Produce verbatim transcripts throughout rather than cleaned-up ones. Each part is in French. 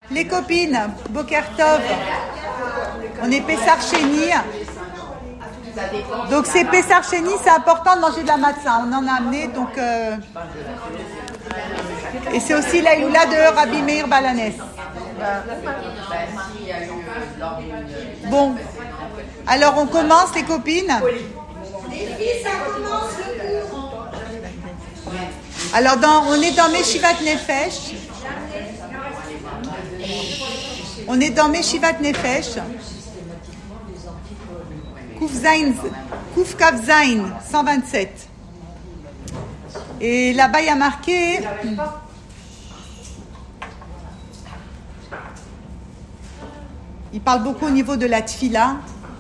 Les copines, Boker Tov, on est Pessar Sheni. Donc c'est Pessar Sheni, c'est important de manger de la matzah. On en a amené, donc... Euh... Et c'est aussi la Yula de Rabbi Meir Balanes. Bon, alors on commence les copines. Les filles, ça commence le cours. Alors dans, on est dans Meshivat Nefesh. On est dans Meshivat Nefesh. Kuf Zain, Kuf Kaf Zain, cent vingt-sept. Et là-bas il y a marqué. Il parle beaucoup au niveau de la tfila.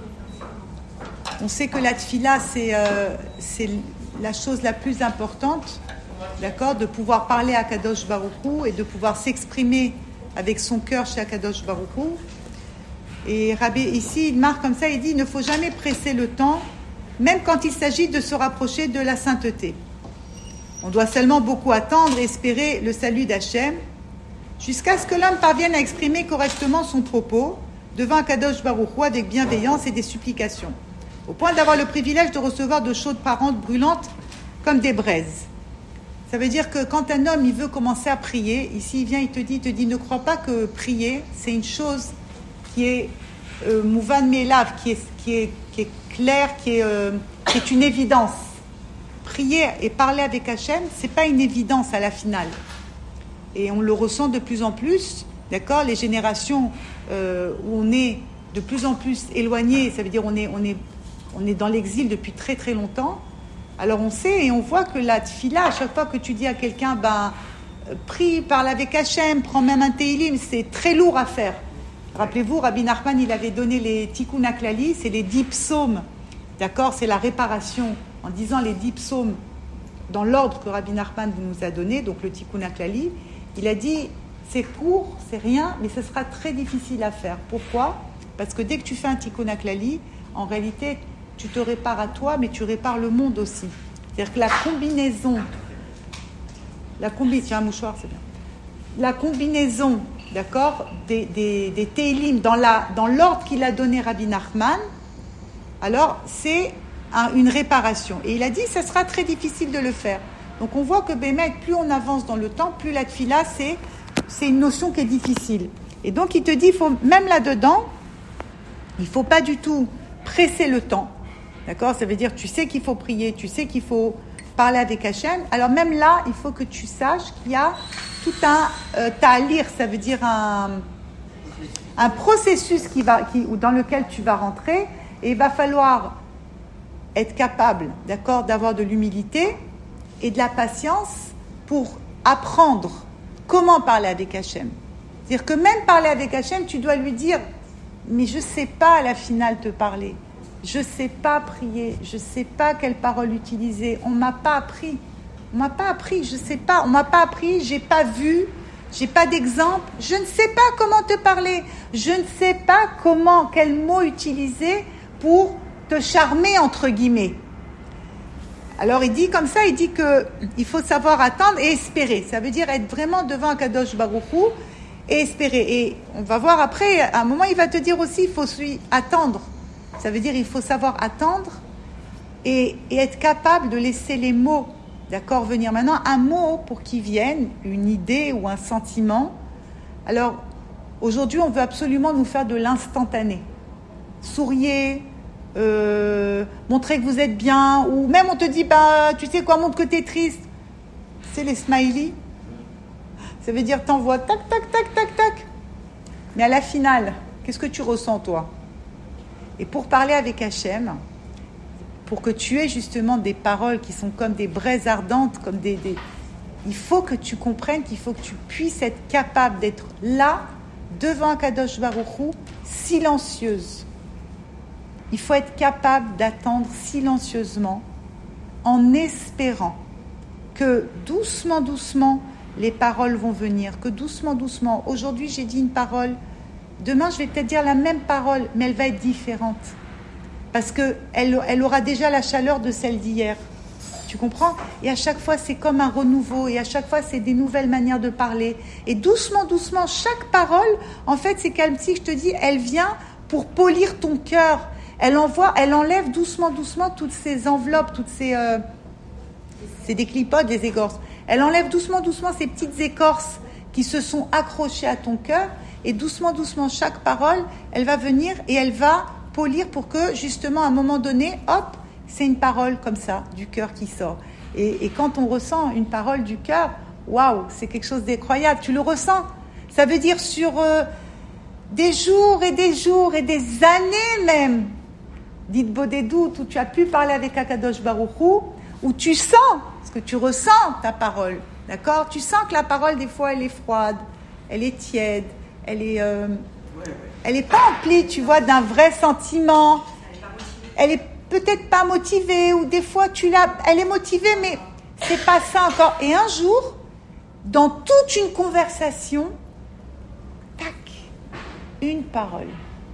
On sait que la tfila, c'est, euh, c'est la chose la plus importante, d'accord, de pouvoir parler à Kadosh Baruch Hu et de pouvoir s'exprimer avec son cœur chez Kadosh Baruch Hu. Et Rabbi, ici, il marque comme ça, il dit, il ne faut jamais presser le temps, même quand il s'agit de se rapprocher de la sainteté. On doit seulement beaucoup attendre et espérer le salut d'Hachem, jusqu'à ce que l'homme parvienne à exprimer correctement son propos devant Kadosh Baruch Hu avec bienveillance et des supplications, au point d'avoir le privilège de recevoir de chaudes parentes brûlantes comme des braises. Ça veut dire que quand un homme il veut commencer à prier, ici il vient, il te dit, il te dit, ne crois pas que prier, c'est une chose qui est euh, mouvan me'elav, qui est, qui est, qui est claire, qui est, euh, qui est une évidence. Prier et parler avec Hachem, c'est pas une évidence à la finale. Et on le ressent de plus en plus, d'accord, les générations euh, où on est de plus en plus éloigné, ça veut dire on est, on est, on est dans l'exil depuis très très longtemps. Alors on sait et on voit que la tfila, à chaque fois que tu dis à quelqu'un, ben, prie, parle avec Hachem, prends même un teilim, c'est très lourd à faire. Rappelez-vous, Rabbi Nachman, il avait donné les tikkun haklali, c'est les dix psaumes, d'accord, c'est la réparation, en disant les dix psaumes dans l'ordre que Rabbi Nachman nous a donné, donc le tikkun haklali, il a dit, c'est court, c'est rien, mais ce sera très difficile à faire. Pourquoi ? Parce que dès que tu fais un tikkun haklali, en réalité, tu te répares à toi, mais tu répares le monde aussi. C'est-à-dire que la combinaison, la combi, tiens un mouchoir, c'est bien. La combinaison, d'accord, des, des, des télim dans, la, dans l'ordre qu'il a donné Rabbi Nachman, alors c'est un, une réparation. Et il a dit, ça sera très difficile de le faire. Donc on voit que Bémet, plus on avance dans le temps, plus la tfila, c'est, c'est une notion qui est difficile. Et donc il te dit, faut, même là-dedans, il ne faut pas du tout presser le temps. D'accord ? Ça veut dire, tu sais qu'il faut prier, tu sais qu'il faut parler avec Hachem. Alors même là, il faut que tu saches qu'il y a tout un euh, ta'alir, ça veut dire un, un processus qui va, qui, dans lequel tu vas rentrer. Et il va falloir être capable, d'accord, d'avoir de l'humilité et de la patience pour apprendre comment parler avec Hachem. C'est-à-dire que même parler avec Hachem, tu dois lui dire, mais je ne sais pas à la finale te parler. Je ne sais pas prier, je ne sais pas quelle parole utiliser, on ne m'a pas appris, on ne m'a pas appris, je ne sais pas, on ne m'a pas appris, je n'ai pas vu, je n'ai pas d'exemple, je ne sais pas comment te parler, je ne sais pas comment, quel mot utiliser pour te charmer entre guillemets. Alors il dit comme ça, il dit qu'il faut savoir attendre et espérer, ça veut dire être vraiment devant Kadosh Baruch Hu et espérer. Et on va voir après, à un moment il va te dire aussi, il faut lui attendre. Ça veut dire qu'il faut savoir attendre et, et être capable de laisser les mots, d'accord, venir. Maintenant, un mot pour qu'il vienne, une idée ou un sentiment. Alors, aujourd'hui, on veut absolument nous faire de l'instantané. Souriez, euh, montrez que vous êtes bien, ou même on te dit, bah, tu sais quoi, montre que tu es triste. C'est les smileys. Ça veut dire, t'envoies tac, tac, tac, tac, tac. Mais à la finale, qu'est-ce que tu ressens, toi ? Et pour parler avec Hachem, pour que tu aies justement des paroles qui sont comme des braises ardentes, comme des, des... il faut que tu comprennes qu'il faut que tu puisses être capable d'être là, devant Kadosh Baruch Hu, silencieuse. Il faut être capable d'attendre silencieusement, en espérant que doucement, doucement, les paroles vont venir, que doucement, doucement, aujourd'hui j'ai dit une parole, demain, je vais peut-être dire la même parole, mais elle va être différente. Parce qu'elle elle aura déjà la chaleur de celle d'hier. Tu comprends? Et à chaque fois, c'est comme un renouveau. Et à chaque fois, c'est des nouvelles manières de parler. Et doucement, doucement, chaque parole, en fait, c'est comme si je te dis, elle vient pour polir ton cœur. Elle envoie, elle enlève doucement, doucement toutes ces enveloppes, toutes ces... Euh, c'est des clipotes, des écorces. Elle enlève doucement, doucement ces petites écorces qui se sont accrochées à ton cœur. Et doucement, doucement, chaque parole, elle va venir et elle va polir pour que, justement, à un moment donné, hop, c'est une parole comme ça, du cœur qui sort. Et, et quand on ressent une parole du cœur, waouh, c'est quelque chose d'incroyable. Tu le ressens. Ça veut dire sur euh, des jours et des jours et des années même, dites beau des doutes, où tu as pu parler avec Akadosh Baruch Hu, où tu sens, parce que tu ressens ta parole, d'accord? Tu sens que la parole, des fois, elle est froide, elle est tiède, elle est, euh, elle est pas emplie, tu vois, d'un vrai sentiment. Elle est peut-être pas motivée, ou des fois, tu l'as, elle est motivée, mais c'est pas ça encore. Et un jour, dans toute une conversation, tac, une parole.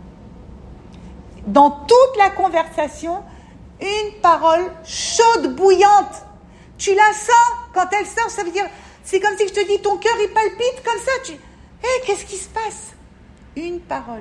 Dans toute la conversation, une parole chaude, bouillante. Tu la sens quand elle sort, ça veut dire, c'est comme si je te dis, ton cœur il palpite comme ça. Tu, hé, hey, qu'est-ce qui se passe? Une parole.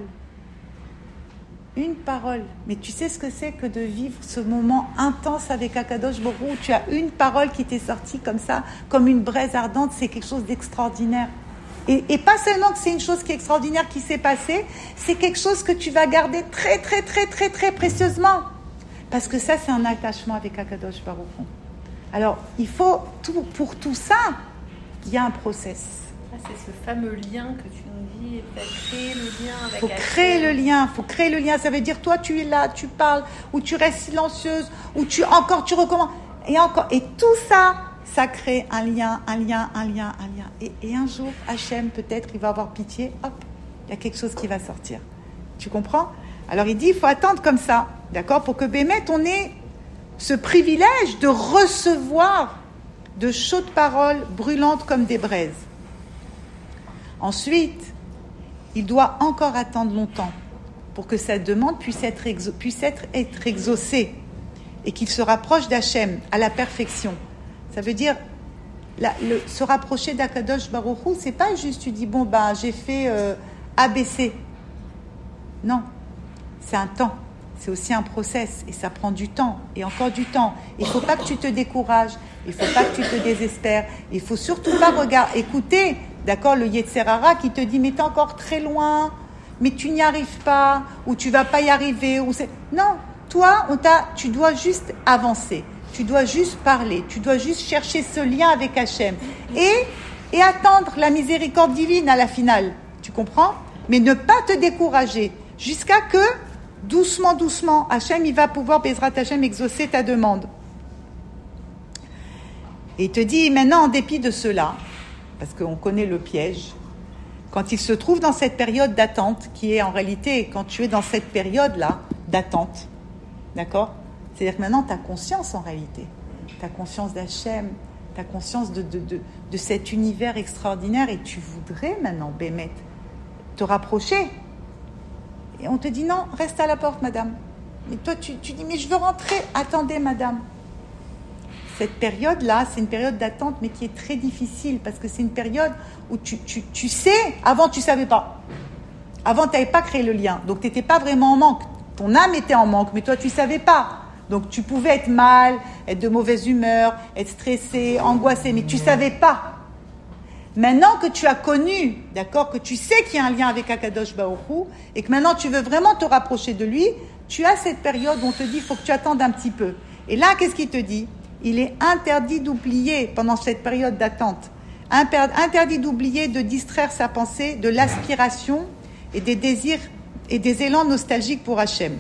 Une parole. Mais tu sais ce que c'est que de vivre ce moment intense avec Akadosh Baruch Hu, où tu as une parole qui t'est sortie comme ça, comme une braise ardente, c'est quelque chose d'extraordinaire. Et, et pas seulement que c'est une chose qui est extraordinaire qui s'est passée, c'est quelque chose que tu vas garder très, très, très, très, très précieusement. Parce que ça, c'est un attachement avec Akadosh Baruch Hu. Alors, il faut, tout, pour tout ça, il y a un process. Ah, c'est ce fameux lien que tu nous dis, tu as créé le lien avec Il faut créer le lien, il faut créer le lien. Ça veut dire, toi, tu es là, tu parles, ou tu restes silencieuse, ou tu, encore, tu recommences. Et encore, et tout ça, ça crée un lien, un lien, un lien, un lien. Et, et un jour, Hachem, peut-être, il va avoir pitié, hop, il y a quelque chose qui va sortir. Tu comprends? Alors, il dit, il faut attendre comme ça, d'accord? Pour que Bémet, on ait ce privilège de recevoir de chaudes paroles brûlantes comme des braises. Ensuite, il doit encore attendre longtemps pour que sa demande puisse être, exo- puisse être, être exaucée et qu'il se rapproche d'Hachem à la perfection. Ça veut dire, la, le, se rapprocher d'Akadosh Baruch Hu, c'est pas juste tu dis, bon, ben, j'ai fait euh, A B C. Non, c'est un temps. C'est aussi un process et ça prend du temps et encore du temps. Il ne faut pas que tu te décourages, il ne faut pas que tu te désespères, il ne faut surtout pas regarder, écouter, d'accord, le Yetzer Hara qui te dit mais tu es encore très loin, mais tu n'y arrives pas, ou tu ne vas pas y arriver. Ou c'est... Non, toi, on t'a, tu dois juste avancer, tu dois juste parler, tu dois juste chercher ce lien avec Hachem et, et attendre la miséricorde divine à la finale, tu comprends? Mais ne pas te décourager jusqu'à que doucement, doucement, Hachem, il va pouvoir, Bezrat Hachem, exaucer ta demande. Et il te dit, maintenant, en dépit de cela, parce qu'on connaît le piège, quand il se trouve dans cette période d'attente, qui est en réalité, quand tu es dans cette période-là, d'attente, d'accord? C'est-à-dire que maintenant, tu as conscience en réalité. Tu as conscience d'Hachem, tu as conscience de, de, de, de cet univers extraordinaire, et tu voudrais maintenant, Bémet, te rapprocher. Et on te dit non, reste à la porte, madame. Mais toi, tu, tu dis, mais je veux rentrer. Attendez, madame. Cette période-là, c'est une période d'attente, mais qui est très difficile, parce que c'est une période où tu, tu, tu sais, avant, tu ne savais pas. Avant, tu n'avais pas créé le lien. Donc, tu n'étais pas vraiment en manque. Ton âme était en manque, mais toi, tu ne savais pas. Donc, tu pouvais être mal, être de mauvaise humeur, être stressé, angoissé, mais tu ne savais pas. Maintenant que tu as connu, d'accord, que tu sais qu'il y a un lien avec Akadosh Baruch Hu, et que maintenant tu veux vraiment te rapprocher de lui, tu as cette période où on te dit, il faut que tu attendes un petit peu. Et là, qu'est-ce qu'il te dit? Il est interdit d'oublier, pendant cette période d'attente, interdit d'oublier de distraire sa pensée de l'aspiration et des désirs et des élans nostalgiques pour Hachem.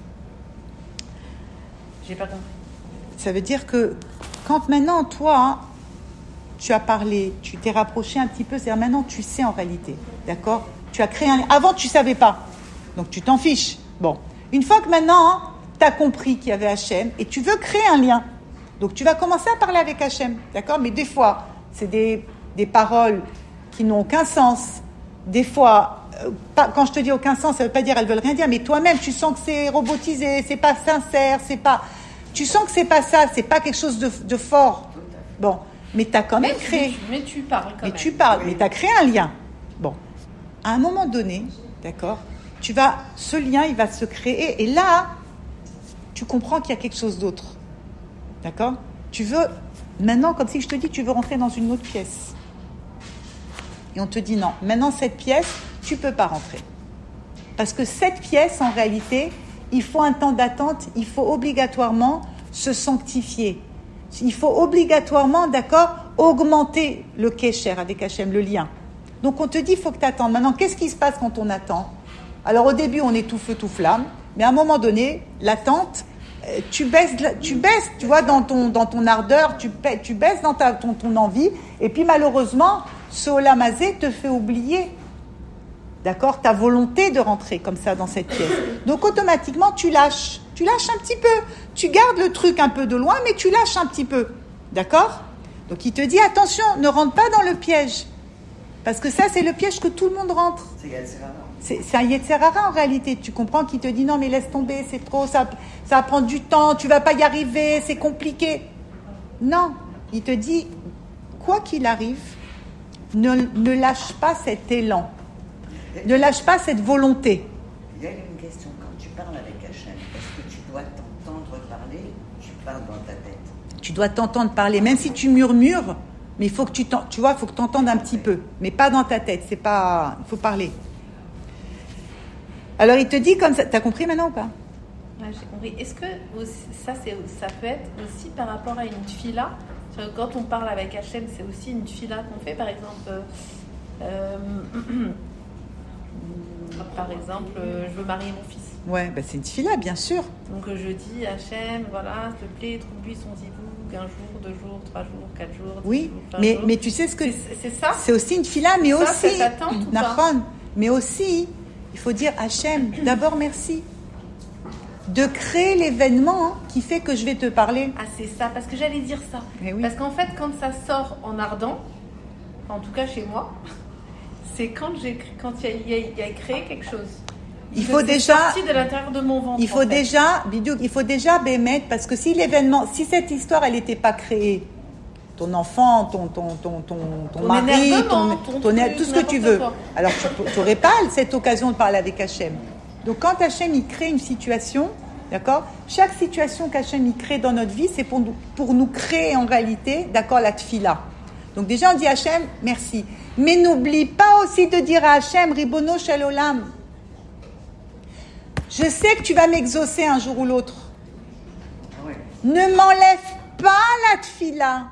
J'ai pas compris. Ça veut dire que quand maintenant, toi, hein, tu as parlé, tu t'es rapproché un petit peu, c'est-à-dire maintenant tu sais en réalité, d'accord? Tu as créé un... Avant tu savais pas, donc tu t'en fiches. Bon, une fois que maintenant hein, tu as compris qu'il y avait Hachem et tu veux créer un lien, donc tu vas commencer à parler avec Hachem, d'accord? Mais des fois, c'est des, des paroles qui n'ont aucun sens. Des fois, euh, pas, quand je te dis aucun sens, ça veut pas dire elles veulent rien dire, mais toi-même tu sens que c'est robotisé, c'est pas sincère, c'est pas... Tu sens que c'est pas ça, c'est pas quelque chose de, de fort. Bon, mais tu as quand même mais créé. Tu, mais tu parles quand mais même. tu parles, mais tu as créé un lien. Bon, à un moment donné, d'accord, tu vas, ce lien, il va se créer, et là, tu comprends qu'il y a quelque chose d'autre. D'accord? Tu veux, maintenant, comme si je te dis, tu veux rentrer dans une autre pièce. Et on te dit non, maintenant cette pièce, tu ne peux pas rentrer. Parce que cette pièce, en réalité, il faut un temps d'attente, il faut obligatoirement se sanctifier. Il faut obligatoirement, d'accord, augmenter le kécher avec Hachem, le lien. Donc on te dit, il faut que tu attendes. Maintenant, qu'est-ce qui se passe quand on attend? Alors au début, on est tout feu, tout flamme, mais à un moment donné, l'attente, tu baisses, tu baisses, tu vois, dans ton, dans ton ardeur, tu, tu baisses dans ta, ton, ton envie, et puis malheureusement, ce Olam Hazé te fait oublier, d'accord, ta volonté de rentrer comme ça dans cette pièce. Donc automatiquement, tu lâches, tu lâches un petit peu, tu gardes le truc un peu de loin, mais tu lâches un petit peu, d'accord? Donc il te dit, attention, ne rentre pas dans le piège, parce que ça, c'est le piège que tout le monde rentre. C'est Yetzer Hara. C'est, c'est un Yetzer Hara en réalité, tu comprends, qu'il te dit, non mais laisse tomber, c'est trop, ça, ça va prendre du temps, tu vas pas y arriver, c'est compliqué. Non, il te dit, quoi qu'il arrive, ne, ne lâche pas cet élan, ne lâche pas cette volonté. Il y a une question, quand tu parles avec Hachem, est-ce que tu dois t'entendre parler ou tu parles dans ta tête? Tu dois t'entendre parler, même si tu murmures, mais il faut que tu, tu vois, il faut que tu entendes un petit peu, mais pas dans ta tête, c'est pas, il faut parler. Alors il te dit comme ça, t'as compris maintenant ou pas? Ouais, j'ai compris. Est-ce que aussi, ça, c'est, ça peut être aussi par rapport à une tfila? Quand on parle avec Hachem, c'est aussi une tfila qu'on fait, par exemple. Euh, par exemple, euh, je veux marier mon fils. Ouais, bah c'est une tfila, bien sûr. Donc euh, je dis Hachem, voilà, s'il te plaît, trouve-lui son zivou, un jour, deux jours, trois jours, quatre jours. Oui, jours, mais, jours. mais tu sais ce que... C'est, c'est ça? C'est aussi une tfila, mais ça, aussi... cette attente ou pas? Nachon, mais aussi, il faut dire Hachem, d'abord merci. De créer l'événement qui fait que je vais te parler. Ah, c'est ça, parce que j'allais dire ça. Eh oui. Parce qu'en fait, quand ça sort en ardent, en tout cas chez moi, c'est quand j'ai quand il y a, il y a créé quelque chose. Il que faut c'est déjà, sorti de l'intérieur de mon ventre. il faut en fait. déjà, Bidouk, il faut déjà bémettre, parce que si l'événement, si cette histoire, elle n'était pas créée, ton enfant, ton, ton, ton, ton, ton, Ton mari, énervement, ton, ton ton, truc, tout ce que tu n'importe veux. quoi. Alors tu n'aurais pas cette occasion de parler avec Hachem. Donc quand Hachem il crée une situation, d'accord, chaque situation qu'Hachem il crée dans notre vie, c'est pour nous, pour nous créer en réalité, d'accord, la tfila. Donc déjà on dit Hachem, merci. Mais n'oublie pas aussi de dire à Hachem, Ribono Shel Olam, je sais que tu vas m'exaucer un jour ou l'autre. Ah ouais. Ne m'enlève pas la tfila.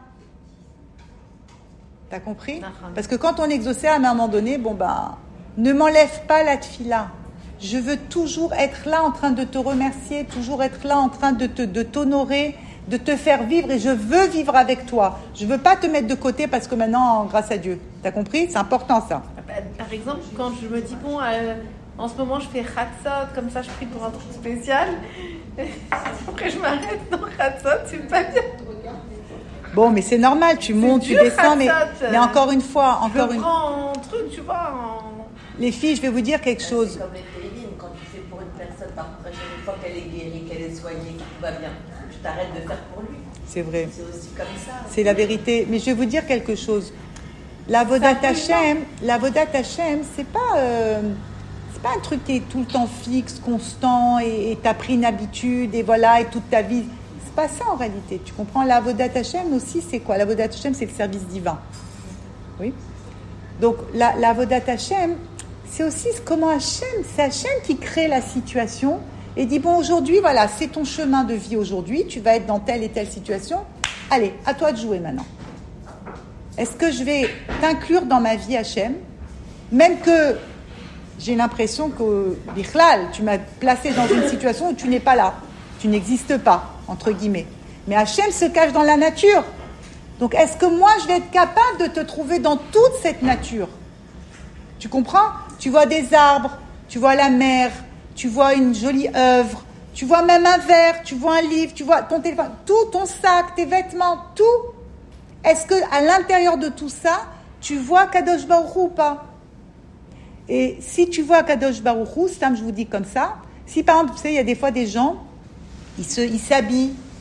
T'as compris? Parce que quand on exauçait à un moment donné, bon ben, ne m'enlève pas la tfila. Je veux toujours être là en train de te remercier, toujours être là en train de, te, de t'honorer, de te faire vivre, et je veux vivre avec toi. Je veux pas te mettre de côté parce que maintenant, grâce à Dieu. T'as compris? C'est important ça. Par exemple, quand je me dis, bon, euh, en ce moment je fais Khatsot, comme ça je prie pour un truc spécial. Après je m'arrête, non, Khatsot, c'est pas bien. Bon, mais c'est normal, tu montes, tu dur, descends, mais, Khatsot. mais encore une fois, encore je une prends un truc, tu vois. En... Les filles, je vais vous dire quelque chose. C'est comme les télévines, quand tu fais pour une personne, par contre, une fois qu'elle est guérie, qu'elle est soignée, que tout va bien, tu t'arrêtes de faire pour lui. C'est vrai. C'est aussi comme ça. C'est la vérité. Mais je vais vous dire quelque chose. La Vodat Hashem, la Vodat Hashem, c'est pas, euh, c'est pas un truc qui est tout le temps fixe, constant, et tu as pris une habitude, et voilà, et toute ta vie. C'est pas ça en réalité. Tu comprends? La Vodat Hashem aussi, c'est quoi? La Vodat Hashem, c'est le service divin. Oui. Donc, la, la Vodat Hashem, c'est aussi comment Hashem, c'est Hashem qui crée la situation et dit, bon, aujourd'hui, voilà, c'est ton chemin de vie aujourd'hui, tu vas être dans telle et telle situation. Allez, à toi de jouer maintenant. Est-ce que je vais t'inclure dans ma vie, Hachem, même que j'ai l'impression que, Bichlal, tu m'as placé dans une situation où tu n'es pas là, tu n'existes pas, entre guillemets. Mais Hachem se cache dans la nature. Donc, est-ce que moi, je vais être capable de te trouver dans toute cette nature? Tu comprends? Tu vois des arbres, tu vois la mer, tu vois une jolie œuvre, tu vois même un verre, tu vois un livre, tu vois ton téléphone, tout, ton sac, tes vêtements, tout. Est-ce qu'à l'intérieur de tout ça, tu vois Kadosh Baruch Hu ou pas? Et si tu vois Kadosh Baruch Hu, Stam, je vous dis comme ça, si par exemple, tu sais, il y a des fois des gens, ils, se, ils s'habillent,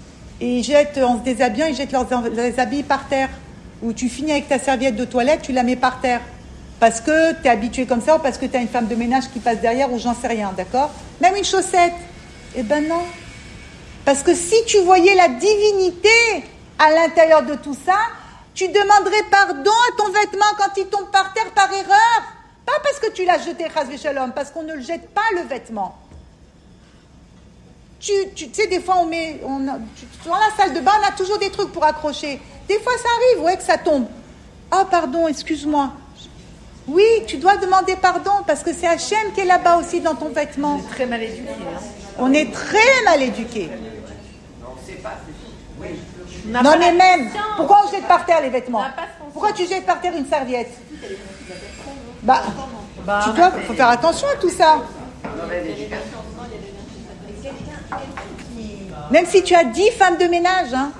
et ils jettent, en se déshabillant, ils jettent leurs, leurs habits par terre. Ou tu finis avec ta serviette de toilette, tu la mets par terre. Parce que tu es habitué comme ça, ou parce que tu as une femme de ménage qui passe derrière, ou j'en sais rien, d'accord? Même une chaussette. Eh ben non. Parce que si tu voyais la divinité à l'intérieur de tout ça, tu demanderais pardon à ton vêtement quand il tombe par terre par erreur. Pas parce que tu l'as jeté, chas v'shalom, parce qu'on ne le jette pas, le vêtement. Tu, tu, tu sais, des fois, on met... On a, tu, dans la salle de bain, on a toujours des trucs pour accrocher. Des fois, ça arrive, ouais, que ça tombe. Oh, pardon, excuse-moi. Oui, tu dois demander pardon, parce que c'est Hachem qui est là-bas aussi dans ton vêtement. On est très mal éduqués. Hein. On est très mal éduqués. On Non, mais même, pourquoi on jette par terre les vêtements? On n'a pas conscience. Pourquoi tu jettes par terre une serviette? Bah, Bah, tu dois, faut faire attention à tout ça. Même si tu as dix femmes de ménage, hein,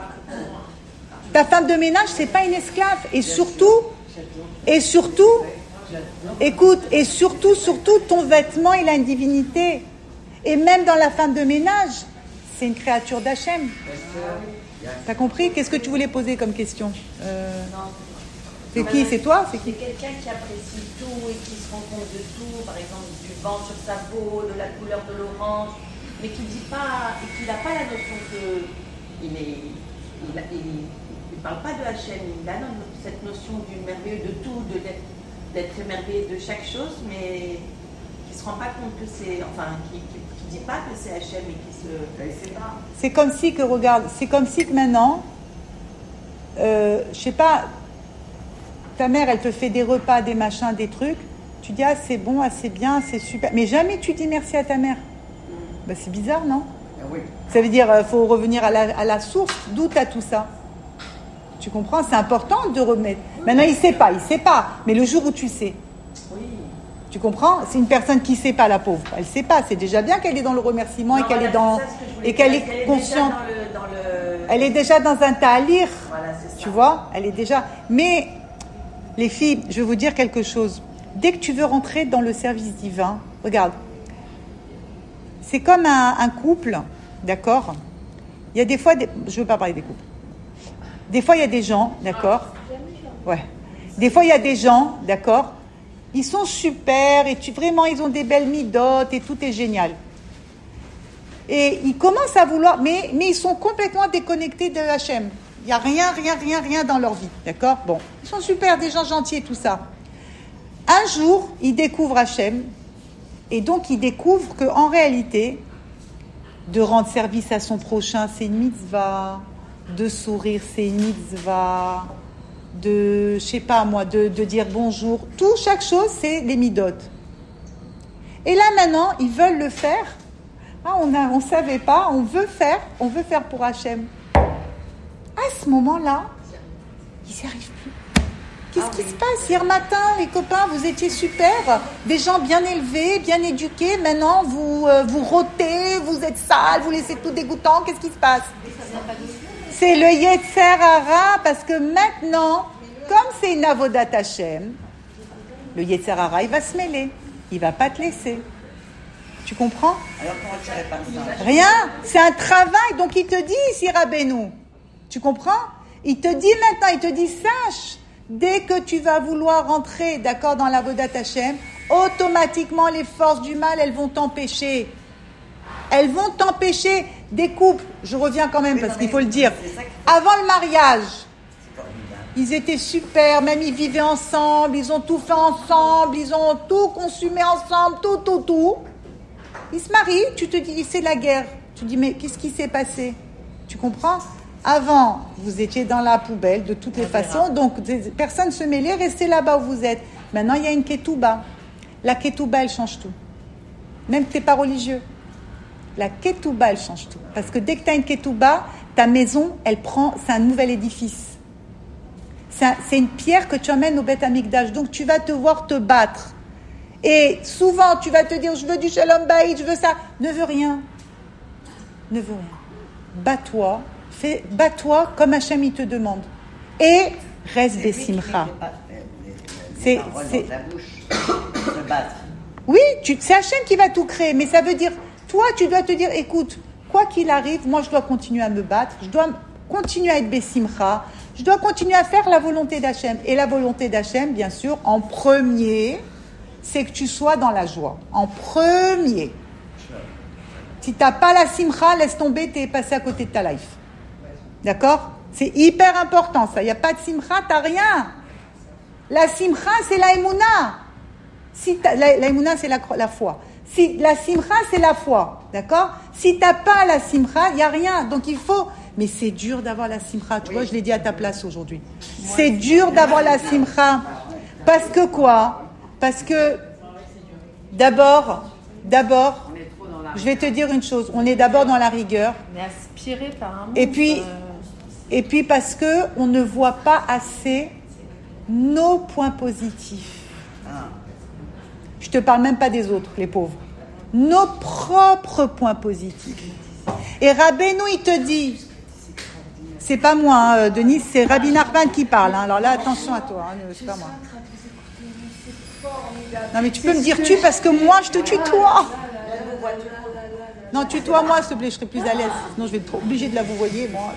ta femme de ménage, c'est pas une esclave. Et surtout, et surtout, écoute, et surtout, surtout, ton vêtement, il a une divinité. Et même dans la femme de ménage, c'est une créature d'Hachem. T'as compris? Qu'est-ce que tu voulais poser comme question? euh, C'est qui? C'est toi? C'est qui? C'est quelqu'un qui apprécie tout et qui se rend compte de tout, par exemple du vent sur sa peau, de la couleur de l'orange, mais qui dit pas, et qui n'a pas la notion que il est, il, a- il, il parle pas de Hachem, il a non- cette notion du merveilleux de tout, de d'être, d'être émerveillé de chaque chose, mais qui se rend pas compte que c'est, enfin, qui, qui, qui dit pas que c'est Hachem et qui se, il sait pas. C'est comme si que, regarde, c'est comme si que maintenant, euh, je sais pas, ta mère, elle te fait des repas, des machins, des trucs, tu dis, ah, c'est bon, ah, c'est bien, c'est super, mais jamais tu dis merci à ta mère. Ben, c'est bizarre, non? Ça veut dire, il faut revenir à la, à la source, d'où tu as tout ça. Tu comprends? C'est important de remettre. Maintenant, il ne sait pas, il ne sait pas, mais le jour où tu sais, Oui. tu comprends? C'est une personne qui ne sait pas, la pauvre. Elle ne sait pas, c'est déjà bien qu'elle est dans le remerciement Non, et qu'elle voilà, est dans... c'est ça ce que je voulais Et qu'elle dire, est qu'elle est consciente. déjà dans le, dans le... Elle est déjà dans un ta'alir. Voilà, c'est ça. Tu vois, elle est déjà... Mais, les filles, je vais vous dire quelque chose. Dès que tu veux rentrer dans le service divin, regarde, c'est comme un, un couple, d'accord? Il y a des fois... Des... Je ne veux pas parler des couples. Des fois, il y a des gens, d'accord? Ouais. Des fois, il y a des gens, d'accord? Ils sont super, et tu, vraiment, ils ont des belles midotes, et tout est génial. Et ils commencent à vouloir... Mais, mais ils sont complètement déconnectés de Hachem. Il n'y a rien, rien, rien, rien dans leur vie, d'accord? Bon, ils sont super, des gens gentils et tout ça. Un jour, ils découvrent Hachem, et donc ils découvrent qu'en réalité, de rendre service à son prochain, c'est une mitzvah, de sourire, c'est une mitzvah, de, je sais pas moi, de, de dire bonjour, tout, chaque chose, c'est les midotes. Et là maintenant, ils veulent le faire. Ah, on a, on savait pas, on veut faire, on veut faire pour Hachem. À ce moment-là, ils n'y arrivent plus. Qu'est-ce qui se passe? Hier matin, les copains, vous étiez super, des gens bien élevés, bien éduqués. Maintenant, vous euh, vous rôtez, vous êtes sales, vous laissez tout dégoûtant. Qu'est-ce qui se passe? C'est le Yetzer Hara, parce que maintenant, comme c'est une avodat Hachem, le Yetzer Hara, il va se mêler. Il va pas te laisser. Tu comprends? Alors comment tu répares ça? Rien, c'est un travail. Donc il te dit ici, Rabbeinu, tu comprends? Il te dit maintenant, il te dit, sache, dès que tu vas vouloir rentrer, d'accord, dans l'avodat Hachem, automatiquement les forces du mal, elles vont t'empêcher. Elles vont t'empêcher. Des couples, je reviens quand même Oui, parce non, qu'il mais faut le dire, c'est ça qu'il avant le mariage, C'est formidable. ils étaient super, même ils vivaient ensemble, ils ont tout fait ensemble, ils ont tout consumé ensemble, tout, tout, tout. Ils se marient, tu te dis, c'est la guerre. Tu dis, mais qu'est-ce qui s'est passé? Tu comprends? Avant, vous étiez dans la poubelle de toutes les façons, donc personne ne se mêlait, restez là-bas où vous êtes. Maintenant, il y a une ketouba. La ketouba, elle change tout. Même que tu n'es pas religieux. La ketouba, elle change tout. Parce que dès que tu as une ketouba, ta maison, elle prend, c'est un nouvel édifice. C'est, un, c'est une pierre que tu emmènes au Beth Amikdash. Donc tu vas te voir te battre. Et souvent, tu vas te dire, je veux du shalom bayit, je veux ça. Ne veux rien. Ne veux rien. Bats-toi. Fais, bats-toi comme Hachem il te demande. Et reste C'est lui qui besimcha. met les pa- les- les- C'est- les paroles c'est- dans ta bouche. Se battre. Oui, tu, c'est Hachem qui va tout créer, mais ça veut dire, toi, tu dois te dire, écoute, quoi qu'il arrive, moi je dois continuer à me battre, je dois continuer à être Bessimcha, je dois continuer à faire la volonté d'Hachem. Et la volonté d'Hachem, bien sûr, en premier, c'est que tu sois dans la joie. En premier. Si tu n'as pas la simcha, laisse tomber, tu es passé à côté de ta life. D'accord? C'est hyper important ça. Il n'y a pas de simcha, tu n'as rien. La simcha, c'est la émouna. Si la, la émouna, c'est la, la foi. Si, la simcha, c'est la foi. D'accord? Si tu n'as pas la simcha, il n'y a rien. Donc il faut... Mais c'est dur d'avoir la simcha. Tu oui. vois, je l'ai dit à ta place aujourd'hui. Ouais. C'est dur d'avoir la simcha. Parce que quoi? Parce que d'abord, d'abord, je vais te dire une chose. On est d'abord dans la rigueur. On est aspiré par un monde. Et puis, euh... et puis parce que on ne voit pas assez nos points positifs. Je te parle même pas des autres, les pauvres. Nos propres points positifs. Et Rabbeinu, il te dit, c'est pas moi, hein, Denise, c'est Rabbi Nachman qui parle. Hein. Alors là, attention à toi, hein, c'est pas moi. Non, mais tu peux me dire tu parce que moi, je te tutoie. Non, tutoie-moi, s'il te plaît, je serai plus à l'aise. Sinon, je vais être obligée de la vous voyer, moi.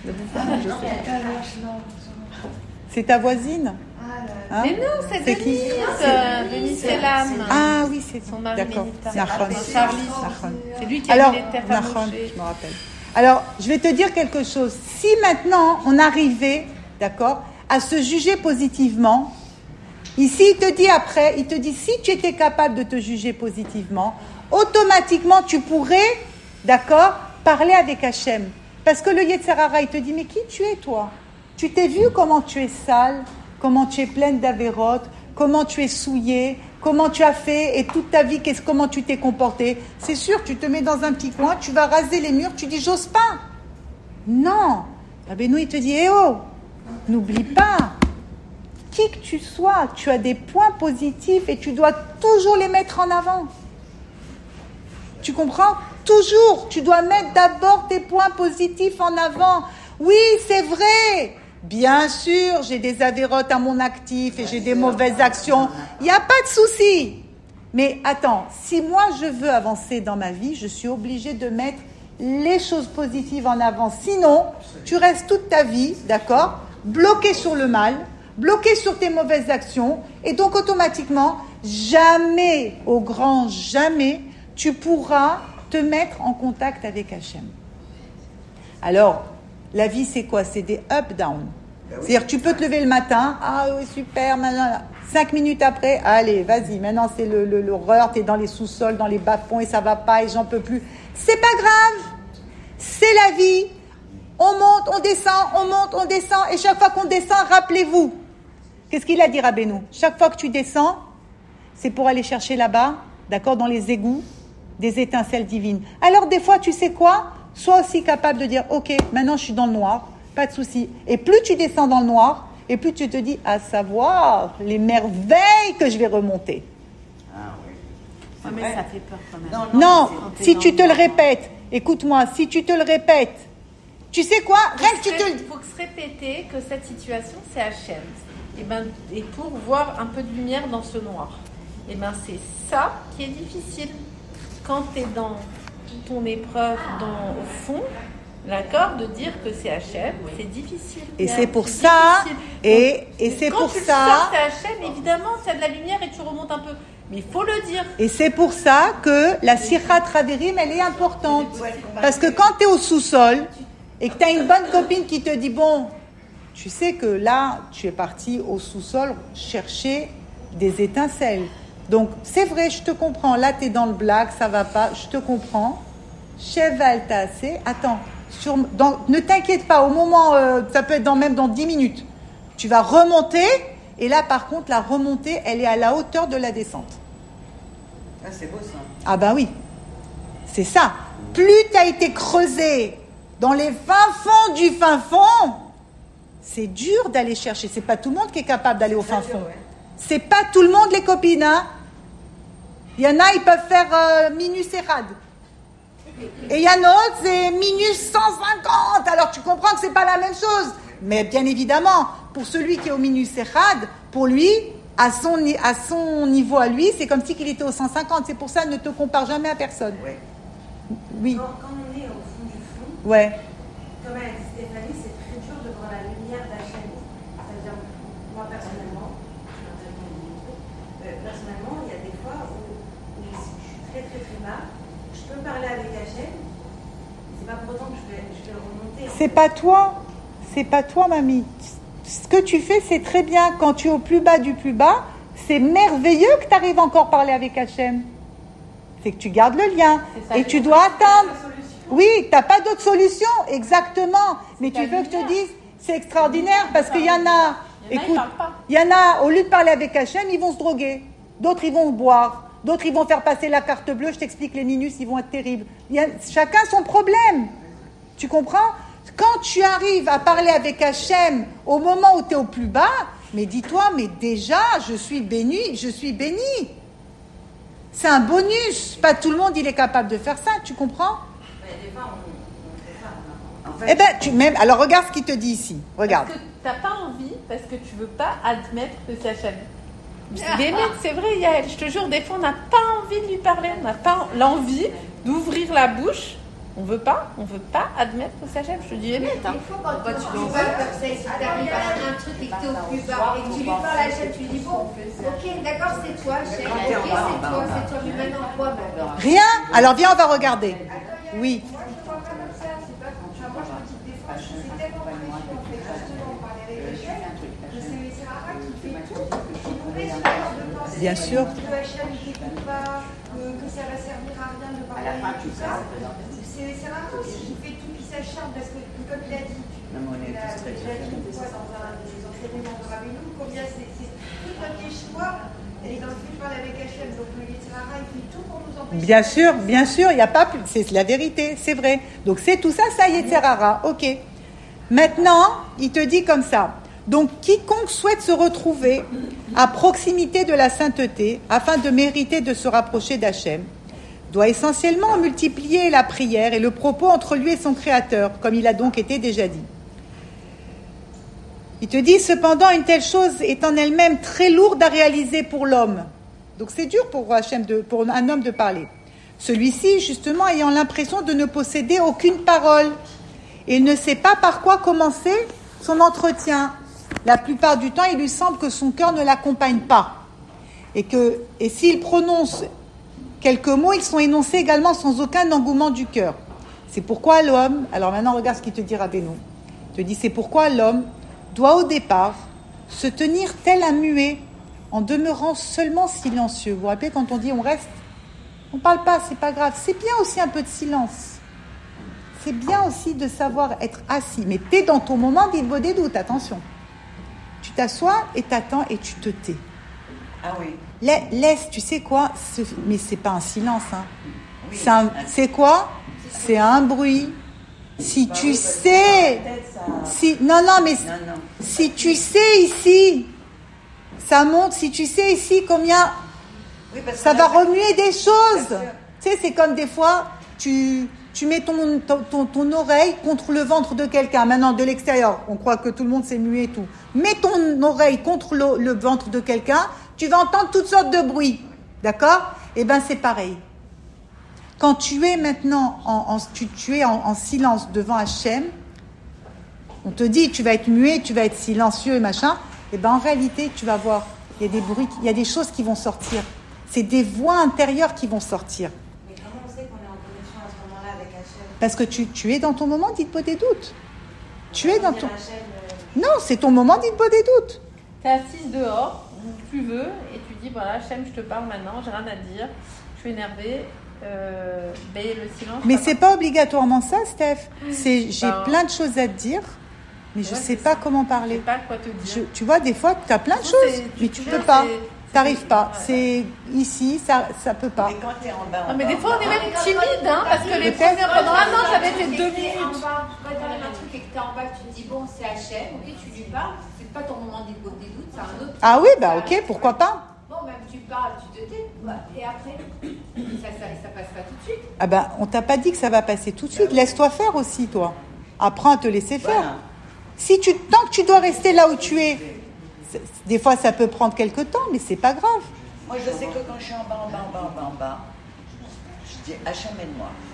C'est ta voisine? Hein? Mais non, c'est, c'est Denise. Euh, Denise Selam. Ah oui, c'est son mari. D'accord. C'est Charlie. C'est lui qui Alors, a mis les terres à manger. Je me rappelle. Alors, je vais te dire quelque chose. Si maintenant on arrivait, d'accord, à se juger positivement, ici il te dit après, il te dit si tu étais capable de te juger positivement, automatiquement tu pourrais, d'accord, parler avec Hachem. Parce que le Yetzer Hara, il te dit, mais qui tu es toi? Tu t'es vu comment tu es sale, comment tu es pleine d'avérotes, comment tu es souillée, comment tu as fait et toute ta vie, qu'est-ce, comment tu t'es comporté. C'est sûr, tu te mets dans un petit coin, tu vas raser les murs, tu dis, j'ose pas. Non. Rabbeinu, il te dit, eh oh, n'oublie pas, qui que tu sois, tu as des points positifs et tu dois toujours les mettre en avant. Tu comprends? Toujours, tu dois mettre d'abord tes points positifs en avant. Oui, c'est vrai. Bien sûr, j'ai des avérotes à mon actif et j'ai des mauvaises actions. Il n'y a pas de souci. Mais attends, si moi je veux avancer dans ma vie, je suis obligée de mettre les choses positives en avant. Sinon, tu restes toute ta vie, d'accord, bloqué sur le mal, bloqué sur tes mauvaises actions. Et donc, automatiquement, jamais, au grand jamais, tu pourras te mettre en contact avec Hachem. Alors, la vie, c'est quoi? C'est des up-down. Ben oui. C'est-à-dire, tu peux te lever le matin, ah oui, super, maintenant, cinq minutes après, allez, vas-y, maintenant c'est le, le, l'horreur, t'es dans les sous-sols, dans les bas-fonds, et ça va pas, et j'en peux plus. C'est pas grave, c'est la vie. On monte, on descend, on monte, on descend, et chaque fois qu'on descend, rappelez-vous. Qu'est-ce qu'il a dit, Rabbeinu? Chaque fois que tu descends, c'est pour aller chercher là-bas, d'accord, dans les égouts, des étincelles divines. Alors, des fois, tu sais quoi? Sois aussi capable de dire, ok, maintenant je suis dans le noir, pas de souci. Et plus tu descends dans le noir, et plus tu te dis, à savoir les merveilles que je vais remonter. Ah oui. Ah, mais ça fait peur quand même. Non, non, non si tu te le répètes, écoute-moi, si tu te le répètes, tu sais quoi? Rien que tu te le... Il faut se répéter que cette situation, c'est Hachem. Et, ben, et pour voir un peu de lumière dans ce noir. Et bien, c'est ça qui est difficile. Quand tu es dans ton épreuve, dans, au fond, d'accord, de dire que c'est Hachem, c'est difficile. Et c'est pour ça, et, et c'est pour ça... Quand tu le sors, c'est Hachem, évidemment, tu as de la lumière et tu remontes un peu. Mais il faut le dire. Et c'est pour ça que la Sirhat Raverim, elle est importante. Parce que quand tu es au sous-sol, et que tu as une bonne copine qui te dit, bon, tu sais que là, tu es parti au sous-sol chercher des étincelles. Donc, c'est vrai, je te comprends. Là, tu es dans le blague, ça va pas. Je te comprends. Cheval tassé. Attends, sur, dans, ne t'inquiète pas. Au moment, euh, ça peut être dans, même dans dix minutes. Tu vas remonter. Et là, par contre, la remontée, elle est à la hauteur de la descente. Ah, c'est beau, ça. Ah ben oui. C'est ça. Plus tu as été creusé dans les fins fonds du fin fond, c'est dur d'aller chercher. C'est pas tout le monde qui est capable d'aller au fin fond. C'est pas tout le monde, les copines, hein. Il y en a, ils peuvent faire euh, minus et rad. Et il y en a d'autres, c'est minus cent cinquante. Alors tu comprends que c'est pas la même chose. Mais bien évidemment, pour celui qui est au minus et rad, pour lui, à son, à son niveau à lui, c'est comme si qu'il était au cent cinquante. C'est pour ça, ne te compare jamais à personne. Oui. Oui. Quand, quand on est au Ouais. Comme a dit Stéphanie, c'est très dur de voir la lumière d'Hachem. C'est-à-dire, moi personnellement, euh, personnellement, il y a des fois où, où je suis très très très mal. Je peux parler avec Hachem. C'est pas pour autant que je vais, je vais remonter. C'est pas toi. C'est pas toi, mamie. Ce que tu fais, c'est très bien. Quand tu es au plus bas du plus bas, c'est merveilleux que tu arrives encore à parler avec Hachem. C'est que tu gardes le lien. Ça, et tu dois attendre. Oui, tu n'as pas d'autre solution. Exactement. Mais tu veux que je te dise, c'est extraordinaire parce qu'il y en a. Il y en a, ils Écoute, parlent pas. il y en a, au lieu de parler avec Hachem, ils vont se droguer. D'autres, ils vont boire. D'autres, ils vont faire passer la carte bleue. Je t'explique, les minus, ils vont être terribles. Il y a, chacun son problème. Tu comprends ? Quand tu arrives à parler avec Hachem au moment où tu es au plus bas, mais dis-toi, mais déjà, je suis béni, je suis béni. C'est un bonus. Pas tout le monde, il est capable de faire ça, tu comprends ? Mais des fois, on ne fait pas. En fait, Eh bien, tu même. Alors, regarde ce qu'il te dit ici. Regarde. Parce que tu n'as pas envie, parce que tu ne veux pas admettre que c'est Hachem. Mais mec, c'est vrai, Yael, je te jure, des fois, on n'a pas envie de lui parler, on n'a pas l'envie d'ouvrir la bouche. On veut pas, on veut pas admettre que c'est Hachem. Je te dis, les mecs, hein. Il faut quand tu tu vas comme ça, et si t'arrives à un truc et que t'es au plus bas, et que tu lui parles à Hachem, tu lui dis bon, ok, d'accord, c'est toi, Hachem, ok, c'est toi, c'est toi, mais maintenant quoi maintenant? Rien. Alors, viens, on va regarder. Oui. Moi, je ne vois pas comme ça. C'est pas comme ça. Moi, je me dis des fois, c'est tellement précieux en fait, justement, on parlait avec Hachem, que c'est les Sarah qui fait tout, qui pourrait se faire de penser Bien sûr. que Hachem ne t'écoute pas, que, que ça va servir à rien de parler avec tout ça. C'est c'est Sarah aussi qui fait tout, qui s'acharne, parce que, comme il a dit, Non, mais on est il a tous très déjà dit une fois dans un des enseignements de Rabbeinu, combien c'est c'est tout notre Yeshua, elle est dans le fait de parler avec Hachem, donc le Yetzirara, il fait tout pour nous empêcher. Bien sûr, bien sûr, il n'y a pas plus. C'est la vérité, c'est vrai. Donc, c'est tout ça, ça y est, Terrara. Ok. Maintenant, il te dit comme ça. Donc, quiconque souhaite se retrouver à proximité de la sainteté, afin de mériter de se rapprocher d'Hachem, doit essentiellement multiplier la prière et le propos entre lui et son Créateur, comme il a donc été déjà dit. Il te dit, cependant, une telle chose est en elle-même très lourde à réaliser pour l'homme. Donc c'est dur pour Hachem, de, pour un homme de parler. Celui-ci, justement, ayant l'impression de ne posséder aucune parole. Et il ne sait pas par quoi commencer son entretien. La plupart du temps, il lui semble que son cœur ne l'accompagne pas. Et, que, et s'il prononce quelques mots, ils sont énoncés également sans aucun engouement du cœur. C'est pourquoi l'homme, alors maintenant regarde ce qu'il te dit Rabbeinu. Il te dit, c'est pourquoi l'homme doit au départ se tenir tel un muet en demeurant seulement silencieux. Vous vous rappelez quand on dit on reste, on ne parle pas, c'est pas grave. C'est bien aussi un peu de silence. C'est bien aussi de savoir être assis. Mais t'es dans ton moment d'ilbo des doutes, attention. Tu t'assois et t'attends et tu te tais. Ah oui. Laisse, tu sais quoi, ce, mais c'est pas un silence. Hein. Oui. C'est, un, c'est quoi? C'est un bruit. Si bah tu oui, sais, si non non mais non, non. Si tu sais ici, ça monte. Si tu sais ici combien, oui, ça va remuer des choses. Tu sais, c'est comme des fois tu tu mets ton ton, ton ton oreille contre le ventre de quelqu'un. Maintenant de l'extérieur, on croit que tout le monde s'est muet et tout. Mets ton oreille contre le, le ventre de quelqu'un, tu vas entendre toutes sortes de bruits, d'accord? Eh ben c'est pareil. Quand tu es maintenant en, en, tu, tu es en, en silence devant Hachem, on te dit tu vas être muet, tu vas être silencieux et machin, et ben en réalité tu vas voir, il y a des bruits, il y a des choses qui vont sortir. C'est des voix intérieures qui vont sortir. Mais comment on sait qu'on est en connexion à ce moment-là avec Hachem? Parce que tu, tu es dans ton moment d'Hidbo des doutes. Tu es dans ton... Hachem, euh... Non, c'est ton moment d'Hidbo des doutes. Tu es assise dehors, tu veux, et tu dis voilà Hachem, je te parle maintenant, j'ai rien à dire, je suis énervée. Euh, ben, le silence, mais c'est pas obligatoirement ça, Steph. C'est, j'ai ben, plein de choses à te dire, mais je ouais, sais pas ça. Comment parler. Je sais pas quoi te dire. Je, tu vois, des fois, tu as plein de choses, c'est, mais tu, tu peux pas. T'arrives pas. Ouais. C'est ici, ça, ça peut pas. Mais quand t'es en bas, en non, mais bas, des fois, on est même timide, hein, parce que les premières pendant un an, j'avais fait deux minutes. Tu vas dire un truc et que t'es en bas, tu te dis bon, c'est Hachem, ok, tu lui parles. C'est pas ton moment d'Hidbo des doutes, c'est un autre. Ah oui, bah ok, pourquoi pas. Bon, même tu parles, tu te tais. Et après, ça, ça, ça passe pas tout de suite. Ah ben, on t'a pas dit que ça va passer tout de suite. Laisse-toi faire aussi, toi. Apprends à te laisser faire. Voilà. Si tu, tant que tu dois rester là où tu es, des fois ça peut prendre quelque temps, mais c'est pas grave. Moi, je sais que quand je suis en bas, en bas, en bas, en bas, en bas, je dis Hachem, aide-moi.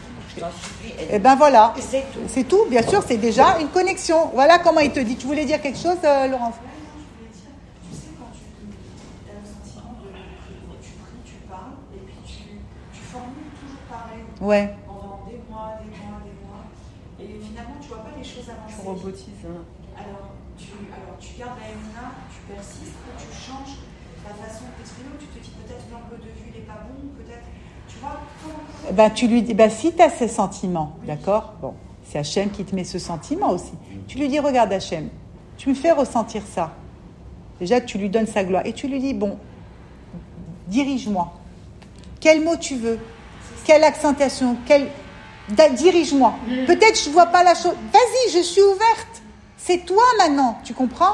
Je t'en supplie. Eh ben voilà, C'est tout. c'est tout, bien sûr, c'est déjà une connexion. Voilà comment il te dit. Tu voulais dire quelque chose, euh, Laurence? Ouais, non, je voulais dire, tu sais, quand tu as le sentiment de que tu pries, tu parles, et puis tu, tu formules toujours pareil Ouais. pendant des mois, des mois, des mois, et finalement, tu vois pas les choses avancer. Je robotise. Hein. Alors tu, alors, tu gardes la Emina, tu persistes, ou tu changes la façon d'exprimer, ou tu te dis peut-être l'angle de vue n'est pas bon, peut-être, tu vois, comment... Eh ben, tu lui dis, ben, si tu as ces sentiments, d'accord? Bon, c'est Hachem qui te met ce sentiment aussi. Tu lui dis, regarde Hachem, tu me fais ressentir ça. Déjà, tu lui donnes sa gloire. Et tu lui dis, bon, dirige-moi. Quel mot tu veux? Quelle accentuation? Quel... Da- dirige-moi. Peut-être je ne vois pas la chose. Vas-y, je suis ouverte. C'est toi maintenant, tu comprends?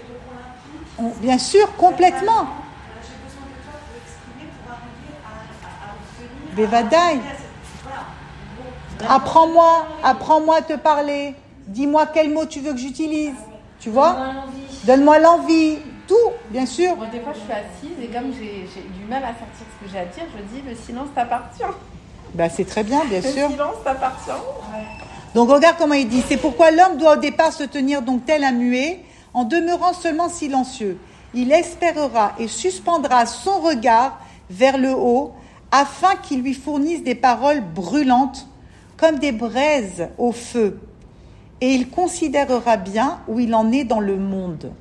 On- Bien sûr, complètement. J'ai besoin de toi pour exprimer, pour arriver à, à, à obtenir... Bevadaï. Voilà. Bon, Apprends-moi, apprends-moi à te parler. Dis-moi quel mot tu veux que j'utilise. Tu vois? Donne-moi l'envie. Tout, bien sûr. Moi, des fois, je suis assise et comme j'ai, j'ai du mal à sortir ce que j'ai à dire, je dis le silence t'appartient. Bah, c'est très bien, bien Le sûr. silence t'appartient. Donc regarde comment il dit. C'est pourquoi l'homme doit au départ se tenir donc tel un muet, en demeurant seulement silencieux. Il espérera et suspendra son regard vers le haut, afin qu'il lui fournisse des paroles brûlantes, comme des braises au feu. Et il considérera bien où il en est dans le monde.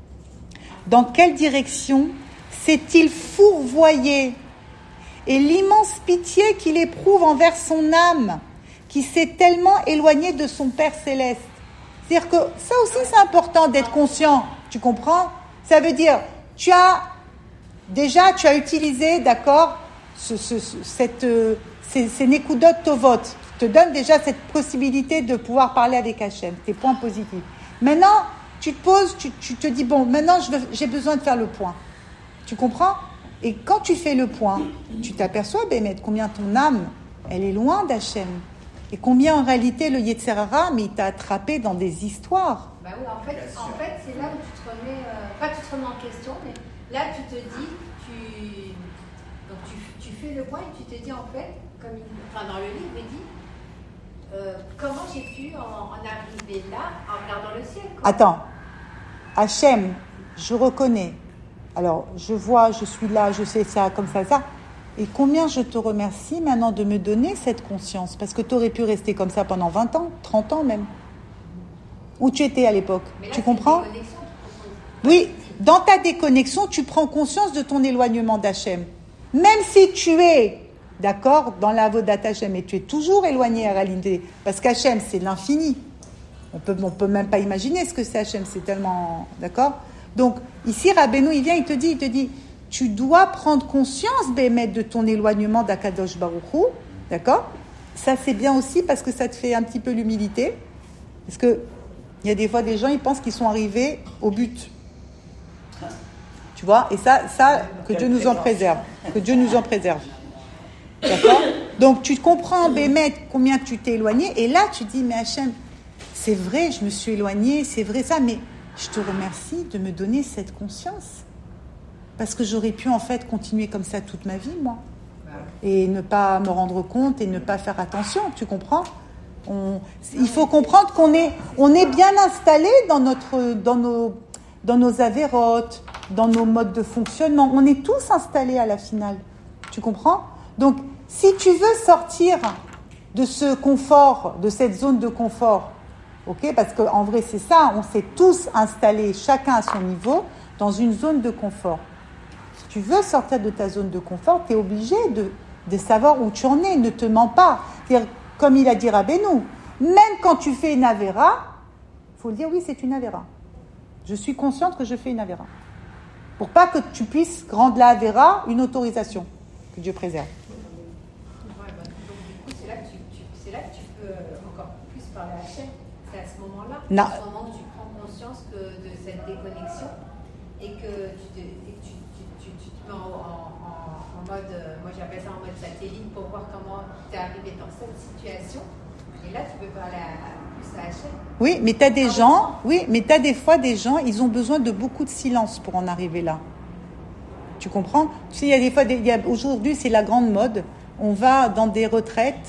Dans quelle direction s'est-il fourvoyé? Et l'immense pitié qu'il éprouve envers son âme, qui s'est tellement éloigné de son Père Céleste. C'est-à-dire que ça aussi c'est important d'être conscient, tu comprends? Ça veut dire, tu as, déjà tu as utilisé, d'accord, ce, ce, ce, cette, euh, ces, ces Nekudot Tovot, te donne déjà cette possibilité de pouvoir parler avec Hachem, tes points positifs. Maintenant, tu te poses, tu, tu te dis, bon, maintenant je veux, j'ai besoin de faire le point. Tu comprends? Et quand tu fais le point, tu t'aperçois, Bémet, combien ton âme, elle est loin d'Hachem. Et combien en réalité le Yetzer Hara, mais il t'a attrapé dans des histoires. Bah oui, en fait, en fait c'est là où tu te remets, euh, pas tu te remets en question, mais là tu te dis, tu, donc tu, tu fais le point et tu te dis en fait, comme il, enfin dans le livre il dit, euh, comment j'ai pu en, en arriver là en regardant le ciel, quoi. Attends, Hachem, je reconnais. Alors, je vois, je suis là, je sais ça, comme ça, ça. Et combien je te remercie maintenant de me donner cette conscience. Parce que tu aurais pu rester comme ça pendant vingt ans, trente ans même. Où tu étais à l'époque? Mais là, Tu c'est comprends? une déconnexion, tu proposes. Oui, dans ta déconnexion, tu prends conscience de ton éloignement d'Hachem. Même si tu es, d'accord, dans la Avodat Hachem, et tu es toujours éloigné à la réalité. Parce qu'Hachem, c'est l'infini. On peut, on peut même pas imaginer ce que c'est Hachem, c'est tellement... D'accord? Donc, ici, Rabbeinu, il vient, il te dit, il te dit, tu dois prendre conscience, Bémet, de ton éloignement d'Akadosh Baruch Hu, d'accord? Ça, c'est bien aussi parce que ça te fait un petit peu l'humilité. Parce que il y a des fois des gens, ils pensent qu'ils sont arrivés au but. Tu vois? Et ça, ça, que Dieu nous en préserve. Que Dieu nous en préserve. D'accord? Donc, tu comprends, Bémet, combien tu t'es éloigné. Et là, tu dis, mais Hachem, c'est vrai, je me suis éloigné, c'est vrai ça, mais je te remercie de me donner cette conscience. Parce que j'aurais pu en fait continuer comme ça toute ma vie, moi. Et ne pas me rendre compte et ne pas faire attention, tu comprends? On, il faut comprendre qu'on est, on est bien installé dans, notre, dans, nos, dans nos avérotes, dans nos modes de fonctionnement. On est tous installés à la finale. Tu comprends? Donc, si tu veux sortir de ce confort, de cette zone de confort, ok, parce qu'en vrai, c'est ça, on s'est tous installés, chacun à son niveau, dans une zone de confort. Si tu veux sortir de ta zone de confort, tu es obligé de, de savoir où tu en es, ne te mens pas. C'est-à-dire, comme il a dit Rabbeinu, même quand tu fais une avéra, il faut le dire, oui, c'est une avéra. Je suis consciente que je fais une avéra. Pour pas que tu puisses rendre la avéra une autorisation, que Dieu préserve. Ouais, bah, donc du coup, c'est là que tu, tu, c'est là que tu peux euh, encore plus parler à Hachem. C'est à ce moment-là, Non. à ce moment où tu prends conscience que de cette déconnexion et que tu te, et que tu, tu, tu, tu te mets en, en, en, en mode, euh, moi j'appelle ça en mode satellite pour voir comment tu es arrivé dans cette situation. Et là, tu peux parler à, à, plus à Hachem. Oui, mais tu as des gens, oui, mais tu as des fois des gens, ils ont besoin de beaucoup de silence pour en arriver là. Tu comprends? Tu sais, il y a des fois, des, il y a, aujourd'hui, c'est la grande mode. On va dans des retraites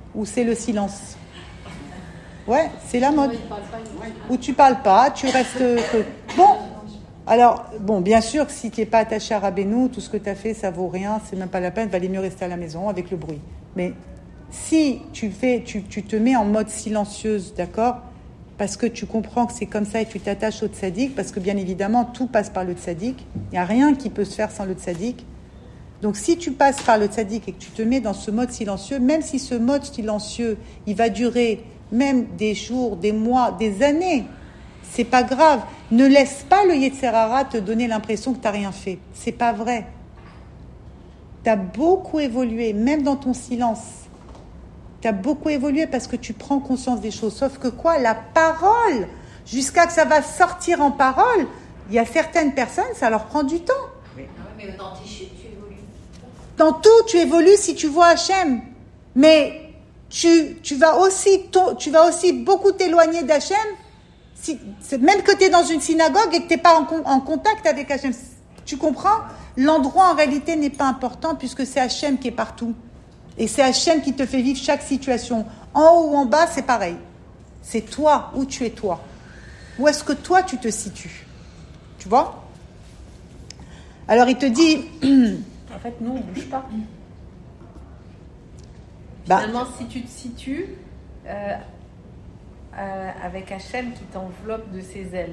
ou c'est le silence? Ouais, c'est la mode. Ou tu parles pas, tu restes... Bon, alors, bon, bien sûr que si tu n'es pas attaché à Rabbeinu, tout ce que tu as fait, ça vaut rien, c'est même pas la peine, il valait mieux rester à la maison avec le bruit. Mais si tu, fais, tu, tu te mets en mode silencieuse, d'accord, parce que tu comprends que c'est comme ça et tu t'attaches au tzaddik, parce que bien évidemment, tout passe par le tzaddik, il n'y a rien qui peut se faire sans le tzaddik. Donc si tu passes par le tzaddik et que tu te mets dans ce mode silencieux, même si ce mode silencieux, il va durer même des jours, des mois, des années, c'est pas grave. Ne laisse pas le Yetzer Hara te donner l'impression que tu n'as rien fait. C'est pas vrai. Tu as beaucoup évolué, même dans ton silence. Tu as beaucoup évolué parce que tu prends conscience des choses. Sauf que quoi? La parole, jusqu'à que ça va sortir en parole, il y a certaines personnes, ça leur prend du temps. Oui. Mais dans tes chutes, tu évolues. Dans tout, tu évolues si tu vois Hachem. Mais tu, tu, vas aussi, tu vas aussi beaucoup t'éloigner d'Hachem. Si, même que tu es dans une synagogue et que tu n'es pas en, en contact avec Hachem. Tu comprends? L'endroit en réalité n'est pas important puisque c'est Hachem qui est partout. Et c'est Hachem qui te fait vivre chaque situation. En haut ou en bas, c'est pareil. C'est toi, où tu es toi. Où est-ce que toi, tu te situes? Tu vois? Alors, il te dit... En fait, nous, on ne bouge pas. Bah, Finalement, si tu te situes euh, euh, avec Hachem qui t'enveloppe de ses ailes,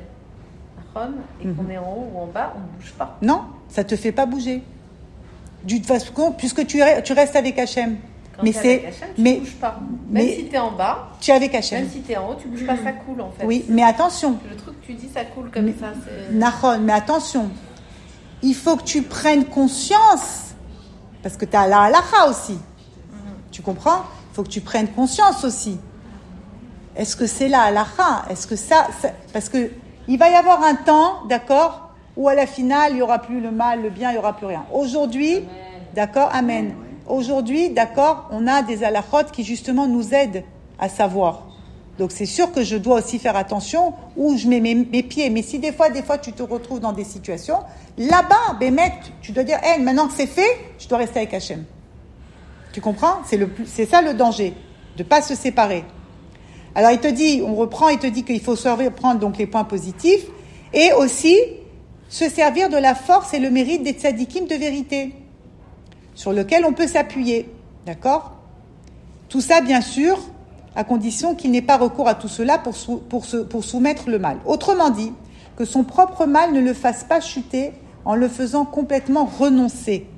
et qu'on est en haut ou en bas, on ne bouge pas. Non, ça ne te fait pas bouger. Du façon, puisque tu, tu restes avec Hachem. Quand mais tu es c'est, avec Hachem, tu mais, ne bouges pas. Même mais, si tu es en bas, tu es avec Hachem. Même si tu es en haut, tu ne bouges pas, ça coule en fait. Oui, mais attention. Le truc que tu dis, ça coule comme mais, ça. C'est... Nahon, mais attention. Il faut que tu prennes conscience, parce que tu as la halakha aussi. Mm-hmm. Tu comprends? Il faut que tu prennes conscience aussi. Est-ce que c'est la halakha? Est-ce que ça, ça... Parce que il va y avoir un temps, d'accord, où à la finale, il n'y aura plus le mal, le bien, il n'y aura plus rien. Aujourd'hui, amen. D'accord, amen. Amen. Aujourd'hui, d'accord, on a des halachot qui justement nous aident à savoir. Donc c'est sûr que je dois aussi faire attention où je mets mes, mes pieds. Mais si des fois, des fois, tu te retrouves dans des situations, là-bas, Bémet, tu dois dire, hey, maintenant que c'est fait, je dois rester avec Hachem. Tu comprends? C'est, le plus, c'est ça le danger, de ne pas se séparer. Alors il te dit, on reprend, il te dit qu'il faut servir, prendre donc les points positifs et aussi se servir de la force et le mérite des tzadikim de vérité sur lequel on peut s'appuyer, d'accord? Tout ça bien sûr à condition qu'il n'ait pas recours à tout cela pour, sou, pour, se, pour soumettre le mal. Autrement dit, que son propre mal ne le fasse pas chuter en le faisant complètement renoncer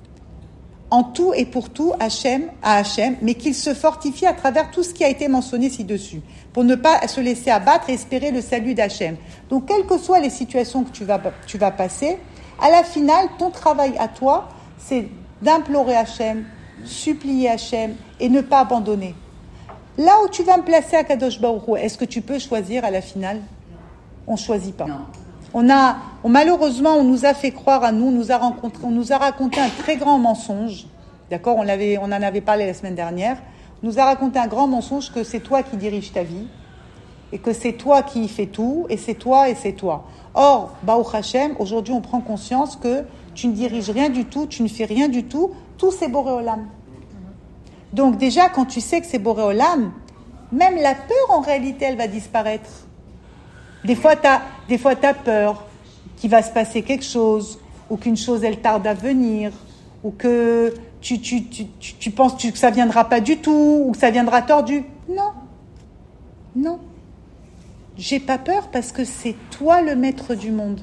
en tout et pour tout Hachem, à Hachem, mais qu'il se fortifie à travers tout ce qui a été mentionné ci-dessus, pour ne pas se laisser abattre et espérer le salut d'Hachem. Donc, quelles que soient les situations que tu vas, tu vas passer, à la finale, ton travail à toi, c'est d'implorer Hachem, supplier Hachem et ne pas abandonner. Là où tu vas me placer à Kadosh Baruch Hu, est-ce que tu peux choisir à la finale? On ne choisit pas. Non. On a, on, malheureusement, on nous a fait croire à nous, on nous a, rencontré, on nous a raconté un très grand mensonge, d'accord, on, l'avait, on en avait parlé la semaine dernière, on nous a raconté un grand mensonge que c'est toi qui diriges ta vie, et que c'est toi qui fais tout, et c'est toi, et c'est toi. Or, Baruch Hashem, aujourd'hui on prend conscience que tu ne diriges rien du tout, tu ne fais rien du tout, tout c'est Boré Olam. Donc déjà, quand tu sais que c'est Boré Olam, même la peur en réalité, elle va disparaître. Des fois, tu as des fois, tu as peur qu'il va se passer quelque chose, ou qu'une chose, elle tarde à venir, ou que tu, tu, tu, tu, tu penses que ça ne viendra pas du tout, ou que ça viendra tordu. Non. Non. J'ai pas peur parce que c'est toi le maître du monde.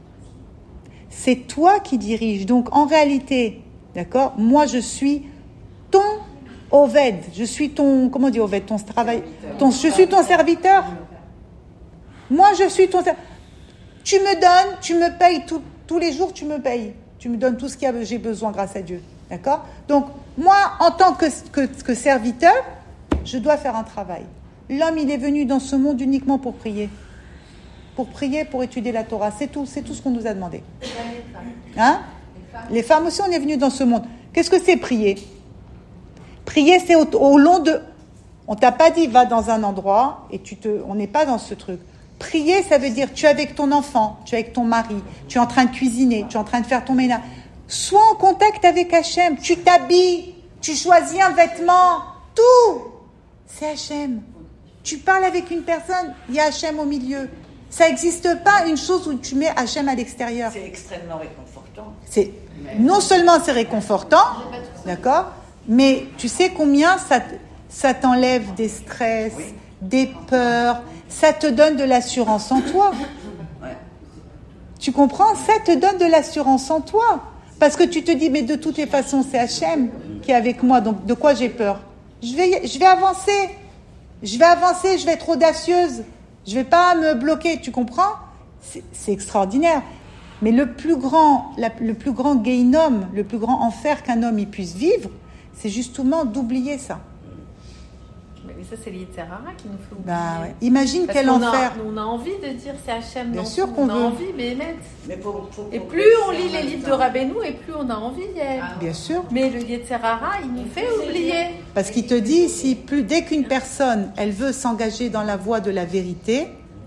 C'est toi qui dirige. Donc, en réalité, d'accord, moi, je suis ton Oved. Je suis ton, comment on dit Oved, ton travail, ton, je suis ton serviteur. Moi, je suis ton... Tu me donnes, tu me payes, tout, tous les jours, tu me payes. Tu me donnes tout ce que j'ai besoin grâce à Dieu. D'accord? Donc, moi, en tant que, que, que serviteur, je dois faire un travail. L'homme, il est venu dans ce monde uniquement pour prier. Pour prier, pour étudier la Torah. C'est tout, c'est tout ce qu'on nous a demandé. Hein? Les femmes aussi, on est venu dans ce monde. Qu'est-ce que c'est prier? Prier, c'est au, au long de... On t'a pas dit, va dans un endroit, et tu te... on n'est pas dans ce truc. Prier, ça veut dire, tu es avec ton enfant, tu es avec ton mari, tu es en train de cuisiner, tu es en train de faire ton ménage. Sois en contact avec Hachem, tu t'habilles, tu choisis un vêtement, tout, c'est Hachem. Tu parles avec une personne, il y a Hachem au milieu. Ça n'existe pas une chose où tu mets Hachem à l'extérieur. C'est extrêmement réconfortant. C'est, non seulement c'est réconfortant, d'accord, mais tu sais combien ça, ça t'enlève des stress, oui. des peurs, ça te donne de l'assurance en toi. Ouais. Tu comprends? Ça te donne de l'assurance en toi. Parce que tu te dis, mais de toutes les façons, c'est Hachem qui est avec moi, donc de quoi j'ai peur? Je vais, je vais avancer. Je vais avancer, je vais être audacieuse. Je ne vais pas me bloquer, tu comprends? C'est, c'est extraordinaire. Mais le plus grand, la, le plus grand guéhinom, le plus grand enfer qu'un homme y puisse vivre, c'est justement d'oublier ça. Mais ça, c'est l'Yitzhara qui nous fait oublier. Bah ouais. Imagine Parce quel on enfer. A, on a envie de dire c'est Hachem. Bien dans sûr tout. qu'on on veut. a envie, mais émettre. Mais pour, pour, et pour plus on lit les livres de Rabbeinu, et plus on a envie d'y être. Bien sûr. Mais le Yitzhara, il nous fait oublier. Parce qu'il te dit, si plus, dès qu'une personne, elle veut s'engager dans la voie de la vérité,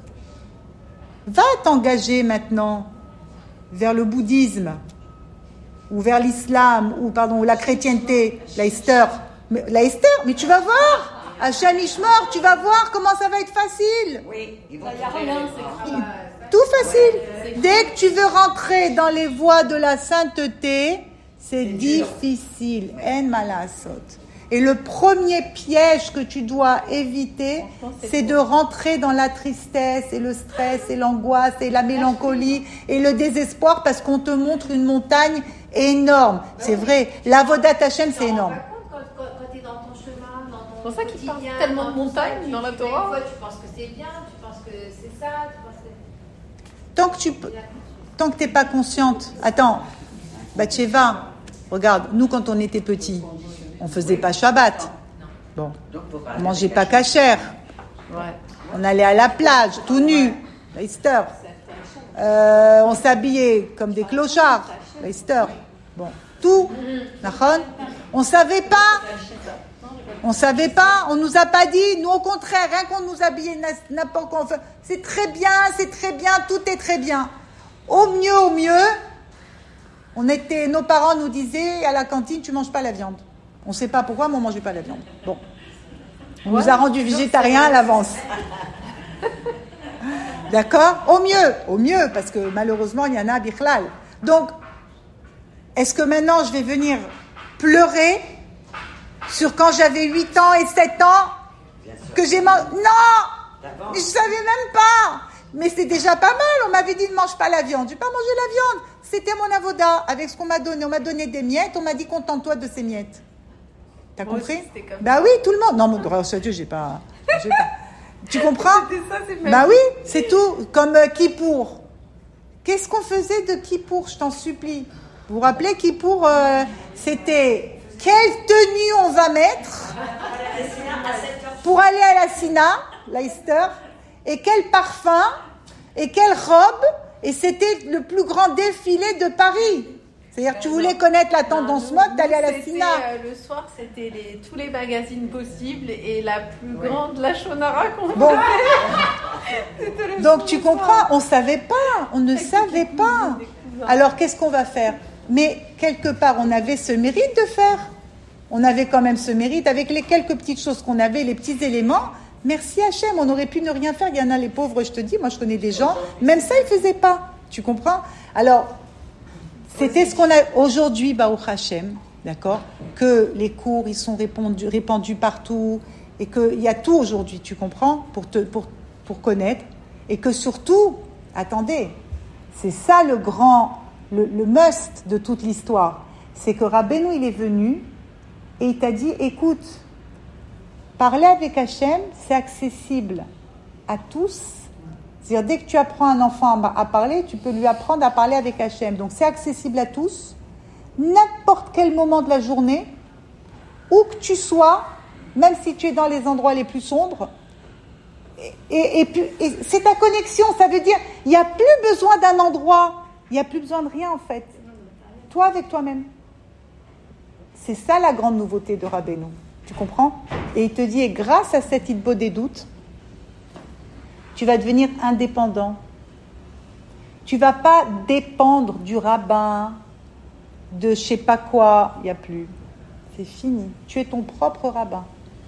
va t'engager maintenant vers le bouddhisme, ou vers l'islam, ou pardon, la chrétienté, la Esther. Mais, la Esther, mais tu vas voir, Hachem Ishmor, tu vas voir comment ça va être facile. Oui, ils vont tout facile. Dès que tu veux rentrer dans les voies de la sainteté, c'est, c'est difficile. En malasot. Et le premier piège que tu dois éviter, c'est de rentrer dans la tristesse et le stress et l'angoisse et la mélancolie et le désespoir parce qu'on te montre une montagne énorme. C'est vrai, l'avodat Hachem, c'est énorme. Quand, quand, quand tu es dans ton chemin, dans ton c'est pour ça qu'il parle quotidien, tellement de dans tout montagnes ça, tu- dans la tu fais Torah. une fois, tu penses que c'est bien, tu penses que c'est ça, tu penses que... Tant que tu tant que t'es pas consciente. Attends, Bathsheba, regarde, nous quand on était petits, on faisait pas Shabbat. Bon, on mangeait pas kasher. Ouais. On allait à la plage, tout nu, Easter. Euh, on s'habillait comme des clochards, Easter. Bon, tout, Nachon. On savait pas. On savait pas, on nous a pas dit, nous au contraire, rien qu'on nous habillait n'importe quoi, enfin, c'est très bien, c'est très bien, tout est très bien. Au mieux, au mieux, on était, nos parents nous disaient à la cantine, tu manges pas la viande. On ne sait pas pourquoi, mais on mangeait pas la viande. Bon, on ouais, nous a rendus végétariens à l'avance. D'accord? Au mieux, au mieux, parce que malheureusement il y en a bichlal. Donc, est-ce que maintenant je vais venir pleurer sur quand j'avais huit ans et sept ans que j'ai mangé. Non, mais je savais même pas. Mais c'est déjà pas mal. On m'avait dit ne mange pas la viande. J'ai pas mangé la viande. C'était mon avoda avec ce qu'on m'a donné. On m'a donné des miettes. On m'a dit contente-toi de ces miettes. T'as Moi compris? aussi, Bah oui, tout le monde. Non, mais grâce à Dieu, j'ai pas. J'ai pas. Tu comprends? Ça, c'est même... Bah oui, c'est tout. Comme euh, Kippour. Qu'est-ce qu'on faisait de Kippour? Je t'en supplie. Vous vous rappelez Kippour? euh, C'était quelle tenue on va mettre pour aller à la Sina, la Easter, et quel parfum, et quelle robe, et c'était le plus grand défilé de Paris. C'est-à-dire que tu voulais connaître la tendance non, mode, t'allais à la c'était, Sina. Euh, le soir, c'était les, tous les magazines possibles et la plus ouais. grande, la Shonara qu'on bon. C'était le Donc tu soir. comprends, on ne savait pas, on ne savait pas. Alors qu'est-ce qu'on va faire? Mais quelque part, on avait ce mérite de faire. On avait quand même ce mérite avec les quelques petites choses qu'on avait, les petits éléments. Merci Hachem, on aurait pu ne rien faire. Il y en a les pauvres, je te dis, moi je connais des gens, même ça ils ne faisaient pas. Tu comprends? Alors, c'était ce qu'on a aujourd'hui, Baruch Hachem, d'accord? Que les cours, ils sont répandus, répandus partout et qu'il y a tout aujourd'hui, tu comprends? Pour, te, pour, pour connaître. Et que surtout, attendez, c'est ça le grand, le, le must de toute l'histoire. C'est que Rabbeinu, il est venu et il t'a dit, écoute, parler avec Hachem, c'est accessible à tous. C'est-à-dire, dès que tu apprends un enfant à parler, tu peux lui apprendre à parler avec Hachem. Donc, c'est accessible à tous, n'importe quel moment de la journée, où que tu sois, même si tu es dans les endroits les plus sombres. Et, et, et, puis, et c'est ta connexion, ça veut dire, il n'y a plus besoin d'un endroit, il n'y a plus besoin de rien en fait. Toi avec toi-même. C'est ça la grande nouveauté de Rabbeinu. Tu comprends? Et il te dit, et grâce à cette hitbo des doutes, tu vas devenir indépendant. Tu ne vas pas dépendre du rabbin, de je ne sais pas quoi, il n'y a plus. C'est fini. Tu es ton propre rabbin.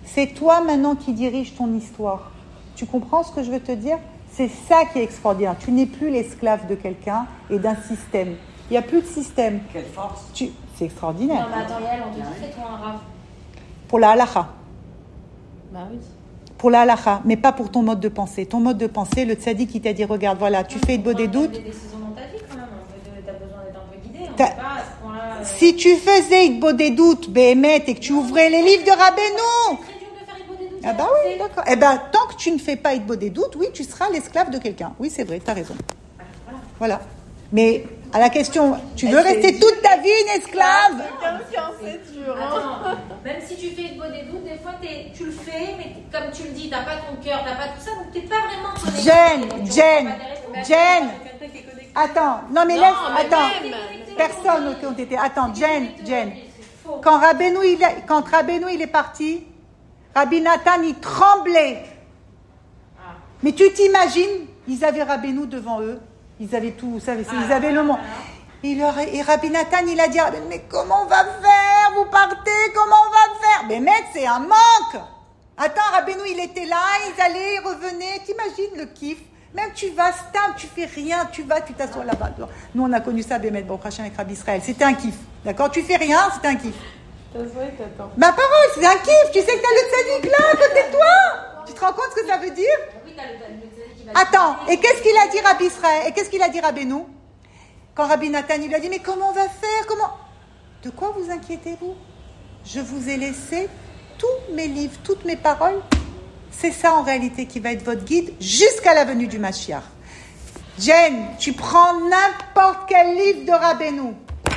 C'est toi maintenant qui dirige ton histoire. Tu comprends ce que je veux te dire ? C'est ça qui est extraordinaire. Tu n'es plus l'esclave de quelqu'un et d'un système. Il n'y a plus de système. Quelle force. Tu... C'est extraordinaire. Non, mais attends, Yael, on te dit, fais-toi un rave. Pour la halakha. Bah oui. Pour la halakha, mais pas pour ton mode de pensée. Ton mode de pensée, le tzaddik qui t'a dit, regarde, voilà, tu fais de des doutes. Tu des décisions dans ta vie quand même. Tu as besoin d'être un peu guidé. On T'as- peut pas à ce point-là. euh, Si tu faisais Idbo des doutes, Béhémet, et que tu ouvrais les livres de Rabbeinu. C'est très dur de faire Idbo des doutes. Ah bah oui, d'accord. Eh ben, tant que tu ne fais pas Idbo des doutes, oui, tu seras l'esclave de quelqu'un. Oui, c'est vrai, tu as raison. Voilà. Mais à la question, tu veux rester toute ta vie une esclave ? Quelqu'un, c'est dur. Hein. Attends, même si tu fais Idbo des doutes, des fois t'es- tu le fais, mais t'es- comme tu le dis, t'as pas ton cœur, t'as pas tout ça, donc t'es pas vraiment connecté. Jen, Donc, tu Jen, reçois pas des réponses. Jen. Quelqu'un qui est connecté. Attends, non mais Non, laisse, mais attends. même. Personne qui ont été. Attends, Jen, Jen. C'est faux. Quand Rabbeinu, il, a- quand Rabbeinu, il est parti, Rabbi Nathan, il tremblait. Mais tu t'imagines, ils avaient Rabbeinu devant eux, ils avaient tout, vous savez, ils avaient le monde. Il leur, et Rabbi Nathan, il a dit, mais comment on va faire ? Vous partez, comment on va faire ? Mais mec, c'est un manque. Attends, Rabbeinu, il était là, ils allaient, ils revenaient. T'imagines le kiff ? Même tu vas, stable, tu fais rien, tu vas, tu t'assois là-bas. Nous, on a connu ça, Bémet, bon, Rachin avec Rabbi Israël. C'était un kiff, d'accord ? Tu fais rien, c'était un kiff. Ça se voit que t'attends. Ma parole, c'est un kiff. Tu sais que t'as le tzaddik là, à côté de toi. Tu te rends compte ce que ça veut dire ? Oui, t'as le- t'as le tzaddik qui va Attends, te- et qu'est-ce qu'il a dit Rabbi Israël ? Et qu'est-ce qu'il a dit Rabbeinu ? Quand Rabbi Nathan, il lui a dit, mais comment on va faire ? Comment ? De quoi vous inquiétez-vous ? Je vous ai laissé tous mes livres, toutes mes paroles. C'est ça en réalité qui va être votre guide jusqu'à la venue du Mashiach. Jen, tu prends n'importe quel livre de Rabbeinu.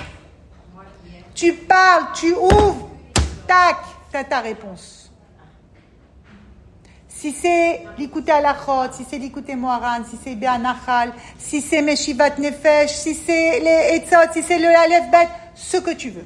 Tu parles, tu ouvres, tac, t'as ta réponse. Si c'est l'écouter à la chod, si c'est l'écouter Moharan, si c'est Béanachal, si c'est Meshivat Nefesh, si c'est les Etzot, si c'est le Aleph Bet, ce que tu veux.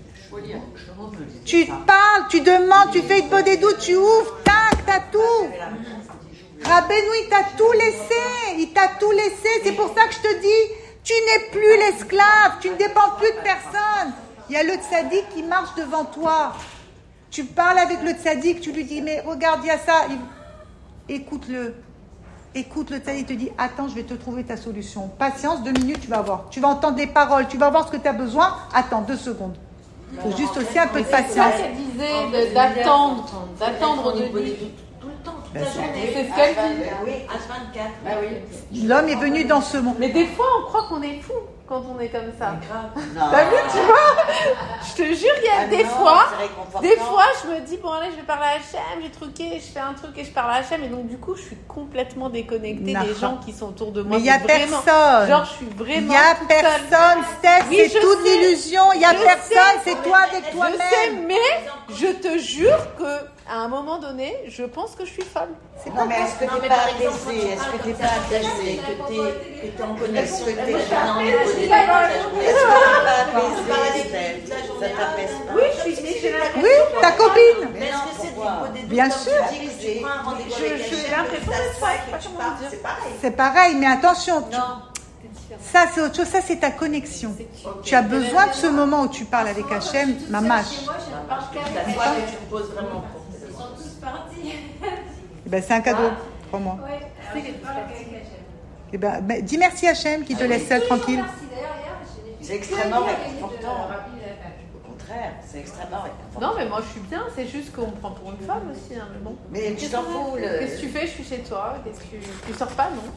Tu parles, tu demandes, tu fais une des doutes, tu ouvres, tac, t'as tout. Rabbeinu, il t'a tout laissé, il t'a tout laissé. C'est pour ça que je te dis, tu n'es plus l'esclave, tu ne dépends plus de personne. Il y a le tzaddik qui marche devant toi. Tu parles avec le tzaddik, tu lui dis, mais regarde, il y a ça. Il... Écoute-le. Écoute le tzaddik, il te dit, attends, je vais te trouver ta solution. Patience, deux minutes, tu vas voir. Tu vas entendre les paroles, tu vas voir ce que tu as besoin. Attends, deux secondes. Il faut juste aussi un peu de C'est ça patience. qu'elle disait, de- d'attendre, d'attendre de lui. Tout le temps, toute Ben, la c'est- journée. c'est ce qu'elle Ah, dit. bah oui, H vingt-quatre. Bah oui. L'homme est venu dans ce monde. Mais des fois, on croit qu'on est fou quand on est comme ça. Non. T'as vu, tu vois ? Je te jure, il y a Ah des non, fois, c'est réconfortant. des fois, je me dis, bon, allez, je vais parler à Hachem, j'ai truqué, je fais un truc et je parle à Hachem. Et donc, du coup, je suis complètement déconnectée Non. des gens qui sont autour de moi. Mais il n'y a Mais vraiment, personne. Genre, je suis Il vraiment. n'y a toute seule. personne, Steph, Oui, c'est je toute sais. l'illusion. Il n'y a Je personne, sais. c'est toi avec Je sais, toi-même. mais je te jure que à un moment donné, je pense que je suis folle. Non, mais est-ce que Non, t'es mais pas par exemple, quand apaisé? tu Est-ce parles que t'es comme pas ça, apaisé? que t'es que t'es en connexion, Est-ce que t'es- moi, je suis Non, en mais connexion, est-ce que la t'es pas journée. apaisé? On parle avec Steph? lui toute la journée. Ça t'apaise pas? Oui, je suis mais j'ai l'impression. Oui, ta copine. Mais est-ce que c'est du pourquoi? pot des Bien doutes, sûr. comme tu dis, que tu prends un rendez-vous Je- avec je- j'ai Hachem, l'impression que tu d'être t'assois, folle, que tu comment parles, dire. c'est pareil. C'est pareil, mais attention. tu- Non. Ça, c'est autre chose. Ça, c'est ta connexion. Tu as besoin de ce moment où tu parles avec Hachem, mamache. Moi, je parle La qu'avec fois que tu te poses vraiment pour tes Ils sont tous partis. Eh ben, c'est un cadeau. Crois-moi. Ouais, alors je parle qu'avec Hachem. Eh ben, ben, dis merci Hachem qui te laisse seule tranquille. Merci d'ailleurs, hier, j'ai- C'est extrêmement j'ai- réconfortant. j'ai- Au contraire, c'est extrêmement réconfortant. Non, mais moi je suis bien, c'est juste qu'on me prend pour une femme aussi. Hein, mais bon. Mais tu t'en fous, le- Qu'est-ce que tu fais? Je suis chez toi. Qu'est-ce que tu sors pas, non?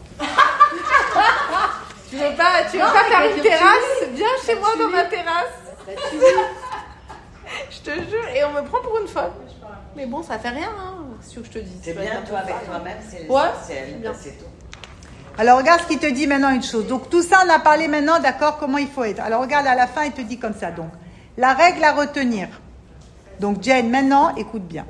Tu veux pas, tu veux Non, pas mais faire que une tu terrasse? Viens chez moi tu dans ma lis. terrasse. Je te jure, et on me prend pour une folle. Mais bon, ça fait rien, hein, ce que je te dis. C'est Tu vas bien, être toi, un peu avec folle. toi-même, c'est Ouais, l'essentiel. c'est bien. C'est tout. Alors regarde ce qu'il te dit maintenant une chose. Donc tout ça, on a parlé maintenant, d'accord, comment il faut être. Alors regarde à la fin, il te dit comme ça. Donc la règle à retenir. Donc Jen, maintenant, écoute bien.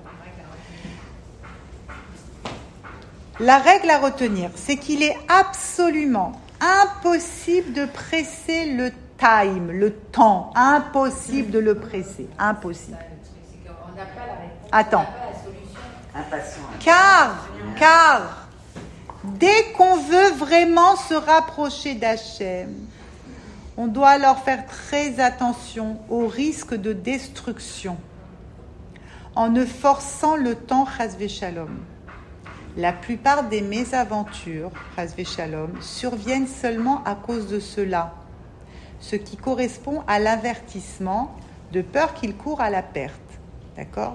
La règle à retenir, c'est qu'il est absolument impossible de presser le time, le temps. Impossible de le presser. Impossible. C'est qu'on n'a pas la réponse. Attends. On n'a pas la solution. Impatient. Car, car, dès qu'on veut vraiment se rapprocher d'Hachem, on doit alors faire très attention au risque de destruction. en ne forçant le temps, chas shalom. La plupart des mésaventures, chas shalom, surviennent seulement à cause de cela, ce qui correspond à l'avertissement de peur qu'il court à la perte. D'accord ?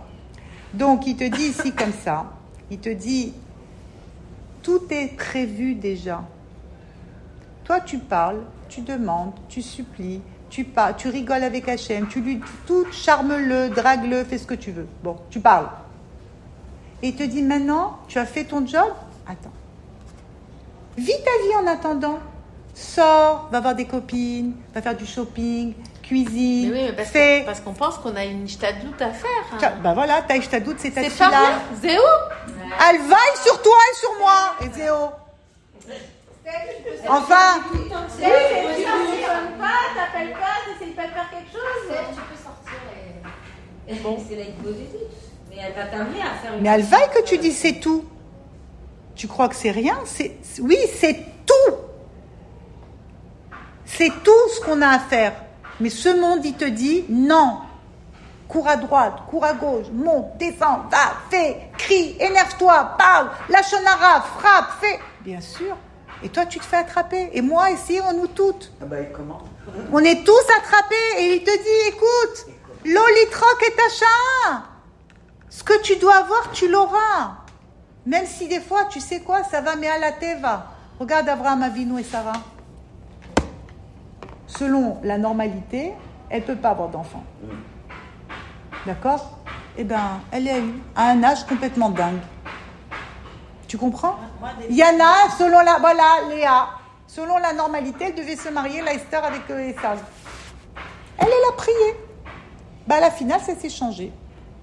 Donc, il te dit ici comme ça, il te dit, tout est prévu déjà. Toi, tu parles, tu demandes, tu supplies, tu parles, tu rigoles avec Hachem, tu lui tout charme-le, drague-le, fais ce que tu veux. Bon, tu parles. Et il te dit maintenant, tu as fait ton job, attends. Vis ta vie en attendant. Sors, va voir des copines, va faire du shopping, cuisine, Mais oui, mais parce, fais. que, parce qu'on pense qu'on a une ishtadlout à faire. Hein. Tiens, ben voilà, ta ishtadlout, c'est ta C'est fille pas là. rien, Zéo. Elle vaille sur toi et sur moi. Et Zéo. Enfin. Oui, mais tu téléphones pas, t'appelles pas, t'essayes pas de faire quelque chose. Tu peux sortir et... Bon. C'est la positive. Mais elle va t'amener à faire une. Mais elle vaille que tu dis c'est tout. Tu crois que c'est rien? C'est oui, c'est tout. C'est tout ce qu'on a à faire. Mais ce monde, il te dit non. Cours à droite, cours à gauche, monte, descends, va, fais, crie, énerve-toi, parle, lâche un arabe, frappe, fais. Bien sûr. Et toi, tu te fais attraper. Et moi, ici, on nous toutes. Ah bah, et comment? On est tous attrapés. Et il te dit, écoute, l'olitroc est achat. Ce que tu dois avoir, tu l'auras. Même si des fois, tu sais quoi, ça va, mais à la teva. Regarde Abraham Avinu et Sarah. Selon la normalité, elle ne peut pas avoir d'enfant. D'accord? Eh bien, elle est à un âge complètement dingue. Tu comprends? Il y en a, selon la... Voilà, Léa. Selon la normalité, elle devait se marier, la Esther, avec euh, Esav. Elle, elle a prié. Bah, à la finale, ça s'est changé.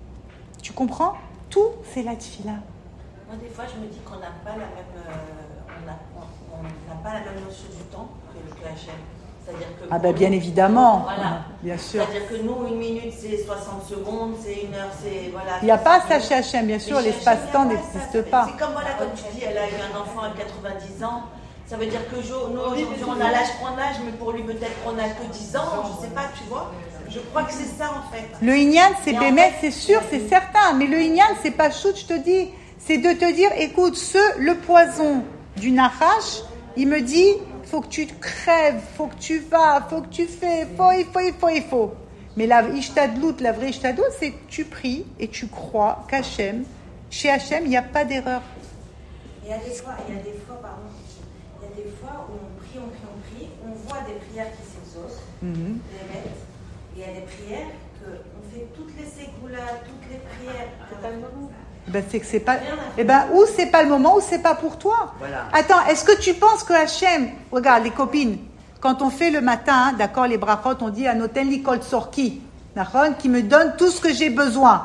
Tu comprends? Tout, c'est la tfila. Moi, des fois, je me dis qu'on n'a pas la même, euh, on n'a on, on n'a pas la même notion du temps que, que Hachem. C'est-à-dire que Ah ben bien évidemment, voilà. Bien sûr. C'est-à-dire que nous, une minute, c'est soixante secondes, c'est une heure, c'est... Voilà, il n'y a pas ça chez Hachem, bien sûr, l'espace-temps n'existe pas. C'est comme, voilà, comme tu dis, elle a eu un enfant à quatre-vingt-dix ans, ça veut dire que nous, aujourd'hui, on a l'âge qu'on a, mais pour lui, peut-être qu'on n'a que dix ans, je ne sais pas, tu vois. Je crois que c'est ça, en fait. Le Inyan, c'est Bémet, c'est sûr, c'est certain, mais le Inyan, c'est pas shoot, je te dis, c'est de te dire, écoute, ce, le poison du Nachash, il me dit... faut que tu te crèves, faut que tu vas, faut que tu fais, faut, il faut, il faut, il faut. Mais la ishtadlout, la vraie ishtadlout, c'est que tu pries et tu crois qu'Hachem, chez Hachem, il n'y a pas d'erreur. Il y a des fois, il y a des fois, pardon, il y a des fois où on prie, on prie, on prie, on voit des prières qui s'exaucent, Mm-hmm. les mettre. Il y a des prières qu'on fait toutes les ségoulas, toutes les prières. C'est pas le moment. Eh ben, c'est que c'est pas. Eh ben, ou c'est pas le moment, ou c'est pas pour toi. Voilà. Attends, est-ce que tu penses que Hachem, regarde les copines, quand on fait le matin, hein, d'accord, les brachot, on dit Anoten li kol tsorki, d'accord, qui me donne tout ce que j'ai besoin.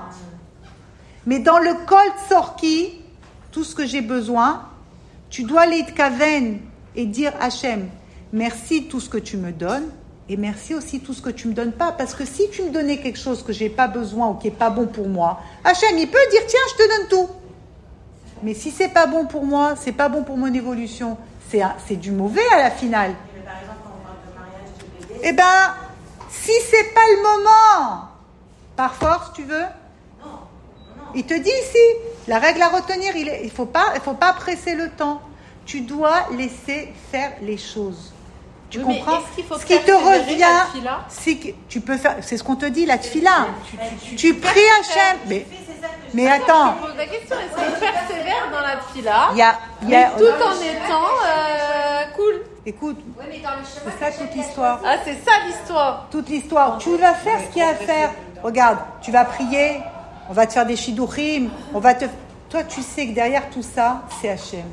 Mais dans le kol tsorki, tout ce que j'ai besoin, tu dois l'itkaven et dire Hachem, merci tout ce que tu me donnes. Et merci aussi tout ce que tu me donnes pas, parce que si tu me donnais quelque chose que j'ai pas besoin ou qui est pas bon pour moi, Hachem, il peut dire tiens, je te donne tout. Mais si c'est pas bon pour moi, c'est pas bon pour mon évolution, c'est un, c'est du mauvais à la finale. Mais par exemple, quand on parle de mariage de bébé, Eh ben, si c'est pas le moment, par force, tu veux? non, non. Il te dit ici, la règle à retenir, il, est, il faut pas, il faut pas presser le temps. Tu dois laisser faire les choses. Tu Oui, comprends? mais est-ce qu'il faut Ce qui te persévérer revient, la tfila c'est que tu peux faire. C'est ce qu'on te dit, la tfila. Tu, tu, tu pries Hachem. Mais, mais Je attends, te pose la question, est-ce qu'on persévère dans la tfila il y a, il y a- tout en étant euh, cool? écoute, Oui, mais dans le chemin, c'est ça toute l'histoire. Ah, c'est ça l'histoire. Toute l'histoire. Tu vas faire ce qu'il y a à faire. Regarde, tu vas prier. On va te faire des shidduchim. On va te. Toi, tu sais que derrière tout ça, c'est Hachem.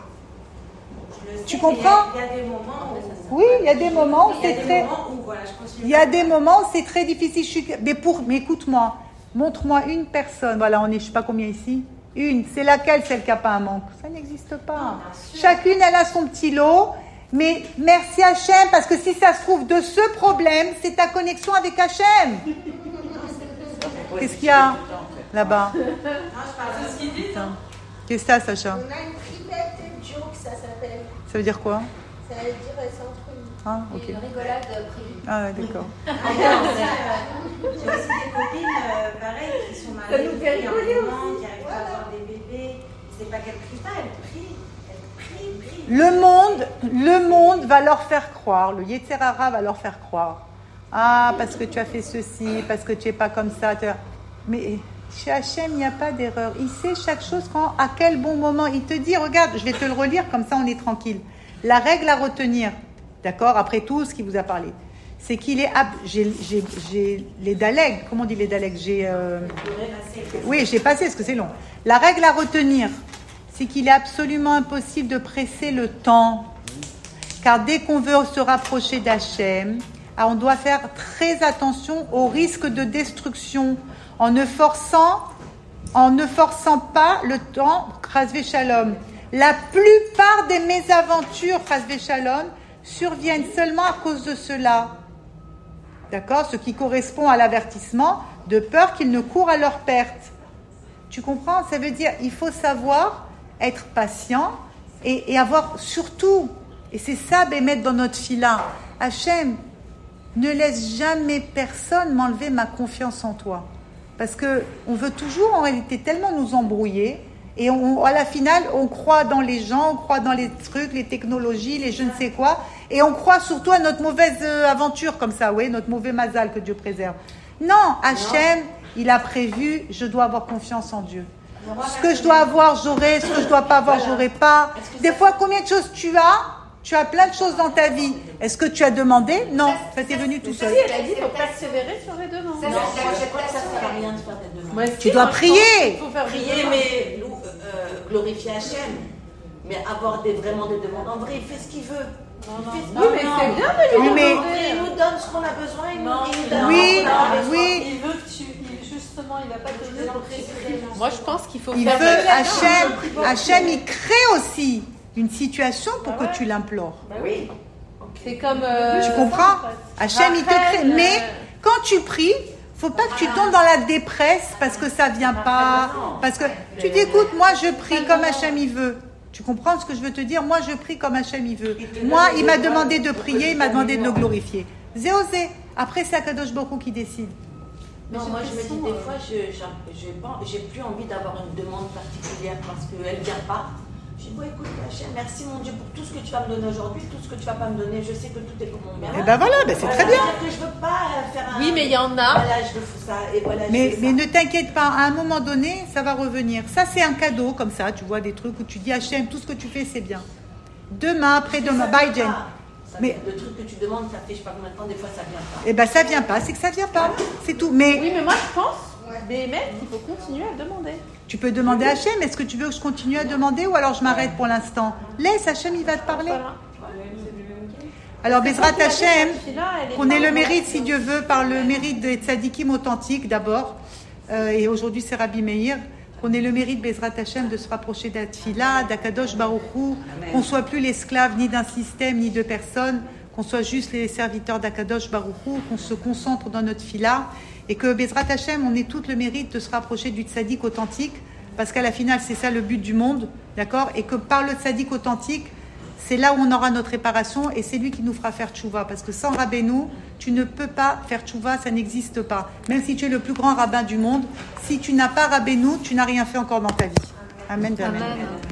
Je le sais, Tu mais comprends? Il y a, il y a des moments où... Oui, il y a des moments où Il y a c'est des très. moments où, voilà, je continue. Il y a des moments où c'est très difficile. Je suis... Mais pour, mais écoute-moi, montre-moi une personne. Voilà, on est, je sais pas combien ici. Une. C'est laquelle celle qui n'a pas un manque? Ça n'existe pas. Chacune, elle a son petit lot. Mais merci Hachem, parce que si ça se trouve de ce problème, c'est ta connexion avec Hachem. Qu'est-ce qu'il y a là-bas? Non, je parle de ce qu'il dit. Qu'est-ce que c'est, Sacha? On a une tripette joke, ça s'appelle. Ça veut dire quoi? Ça veut dire euh, c'est entre nous. Ah, ok. une rigolade prévue. Ah, ouais, d'accord. J'ai aussi des copines, euh, pareil, qui sont mariées. Ça nous fait rigoler aussi. Qui arrive pas à avoir des bébés. C'est pas qu'elle prie pas, elle prie. Elle prie, prie. Le monde, le monde va leur faire croire, le Yetzer Hara va leur faire croire. Ah, parce que tu as fait ceci, parce que tu n'es pas comme ça. tu as- Mais chez Hachem, il n'y a pas d'erreur. Il sait chaque chose quand, à quel bon moment. Il te dit, regarde, je vais te le relire, comme ça on est tranquille. La règle à retenir, d'accord, après tout ce qu'il vous a parlé, c'est qu'il est... ab- J'ai, j'ai, j'ai les Daleks, comment on dit les Daleks J'ai... euh, Oui, j'ai passé, parce que c'est long. La règle à retenir, c'est qu'il est absolument impossible de presser le temps. Car dès qu'on veut se rapprocher d'Hachem, ah, on doit faire très attention au risque de destruction en ne forçant, en ne forçant pas le temps, Chasvé Shalom. La plupart des mésaventures, Chasvé Shalom, surviennent seulement à cause de cela. D'accord ? Ce qui correspond à l'avertissement de peur qu'ils ne courent à leur perte. Tu comprends ? Ça veut dire il faut savoir être patient et, et avoir surtout, et c'est ça, Bémet, dans notre fila, Hachem, ne laisse jamais personne m'enlever ma confiance en toi. Parce qu'on veut toujours en réalité tellement nous embrouiller et on, à la finale, on croit dans les gens, on croit dans les trucs, les technologies, les je ne sais quoi, et on croit surtout à notre mauvaise euh, aventure comme ça, oui, notre mauvais mazal que Dieu préserve. Non, Hachem, il a prévu, je dois avoir confiance en Dieu. Ce que je dois avoir, j'aurai, ce que je ne dois pas avoir, j'aurai pas. Des fois, combien de choses tu as ? Tu as plein de choses dans ta vie. Est-ce que tu as demandé ? Non, ça t'est venu tout seul. Si, elle a dit qu'il faut persévérer sur les demandes. Ça, Non, c'est moi, la- je crois que ça ne sert à rien de faire des demandes. Moi, Tu si, dois moi, je prier. pense qu'il faut faire des Prier, demandes. mais lou- euh, glorifier Hachem. Mais avoir des, vraiment des demandes. En vrai, il fait ce qu'il veut. Il fait ce Oui, mais qu'il c'est veut. bien de lui Oui, mais- demander. Il nous donne ce qu'on a besoin. Il nous, Non, il nous il donne Oui, ce qu'on a besoin. oui. Il veut que tu. il- Justement, il n'a pas donné pour que Moi, je pense qu'il faut Il faire veut, des Hachem, Hachem, il crée aussi une situation pour Bah que ouais. tu l'implores. Bah oui. C'est comme. euh, Tu comprends ? Hachem, il te Rachel, crée. Mais euh, quand tu pries, faut pas que tu tombes dans la dépresse parce que ça vient pas. Parce que tu dis, écoute, moi je prie comme Hachem il veut. Tu comprends ce que je veux te dire ? Moi je prie comme Hachem il veut. Moi, il m'a demandé de prier, il m'a demandé de le glorifier. Zéosé. Après, c'est Akadosh Baruch Hu qui décide. Non, j'ai moi une je me question, dis des euh, fois, je j'ai- j'ai pas- j'ai plus envie d'avoir une demande particulière parce qu'elle ne vient pas. Je dis, bon, écoute, Hachem, merci mon Dieu pour tout ce que tu vas me donner aujourd'hui, tout ce que tu vas pas me donner. Je sais que tout est pour mon bien. Et ben voilà, ben c'est très bien. C'est-à-dire que je veux pas euh, faire un. Oui, mais il y en a. Voilà, je veux ça et voilà. je Mais, fais mais ça. ne t'inquiète pas, à un moment donné, ça va revenir. Ça, c'est un cadeau, comme ça, tu vois, des trucs où tu dis, Hachem, tout ce que tu fais, c'est bien. Demain, après-demain, Ça bye vient Jen. pas. Ça Mais- vient- Le truc que tu demandes, ça fait je sais pas combien de temps, des fois ça vient pas. Eh ben, ça vient pas, c'est que ça vient pas, c'est tout. Mais Oui, mais moi, je pense, Béhémet, qu'il faut continuer à demander. tu peux demander à Hachem, est-ce que tu veux que je continue à demander ou alors je m'arrête pour l'instant ? Laisse, Hachem, il va te parler. Voilà. Alors, Bezrat Hachem, qu'on ait le mérite mérite, si Dieu veut, par le mérite des tzadikim authentiques d'abord, euh, et aujourd'hui c'est Rabbi Meir, qu'on ait le mérite, Bezrat Hachem, de se rapprocher d'Atfila, d'Akadosh Baruch Hu, qu'on soit plus l'esclave ni d'un système ni de personne, qu'on soit juste les serviteurs d'Akadosh Baruch Hu, qu'on se concentre dans notre fila, et que Bezrat Hachem, on ait tout le mérite de se rapprocher du tzadik authentique, parce qu'à la finale c'est ça le but du monde, d'accord, et que par le tzadik authentique, c'est là où on aura notre réparation et c'est lui qui nous fera faire tchouva. Parce que sans Rabbeinu, tu ne peux pas faire tchouva, ça n'existe pas. Même si tu es le plus grand rabbin du monde, si tu n'as pas Rabbeinu, tu n'as rien fait encore dans ta vie. Amen. Amen. Amen.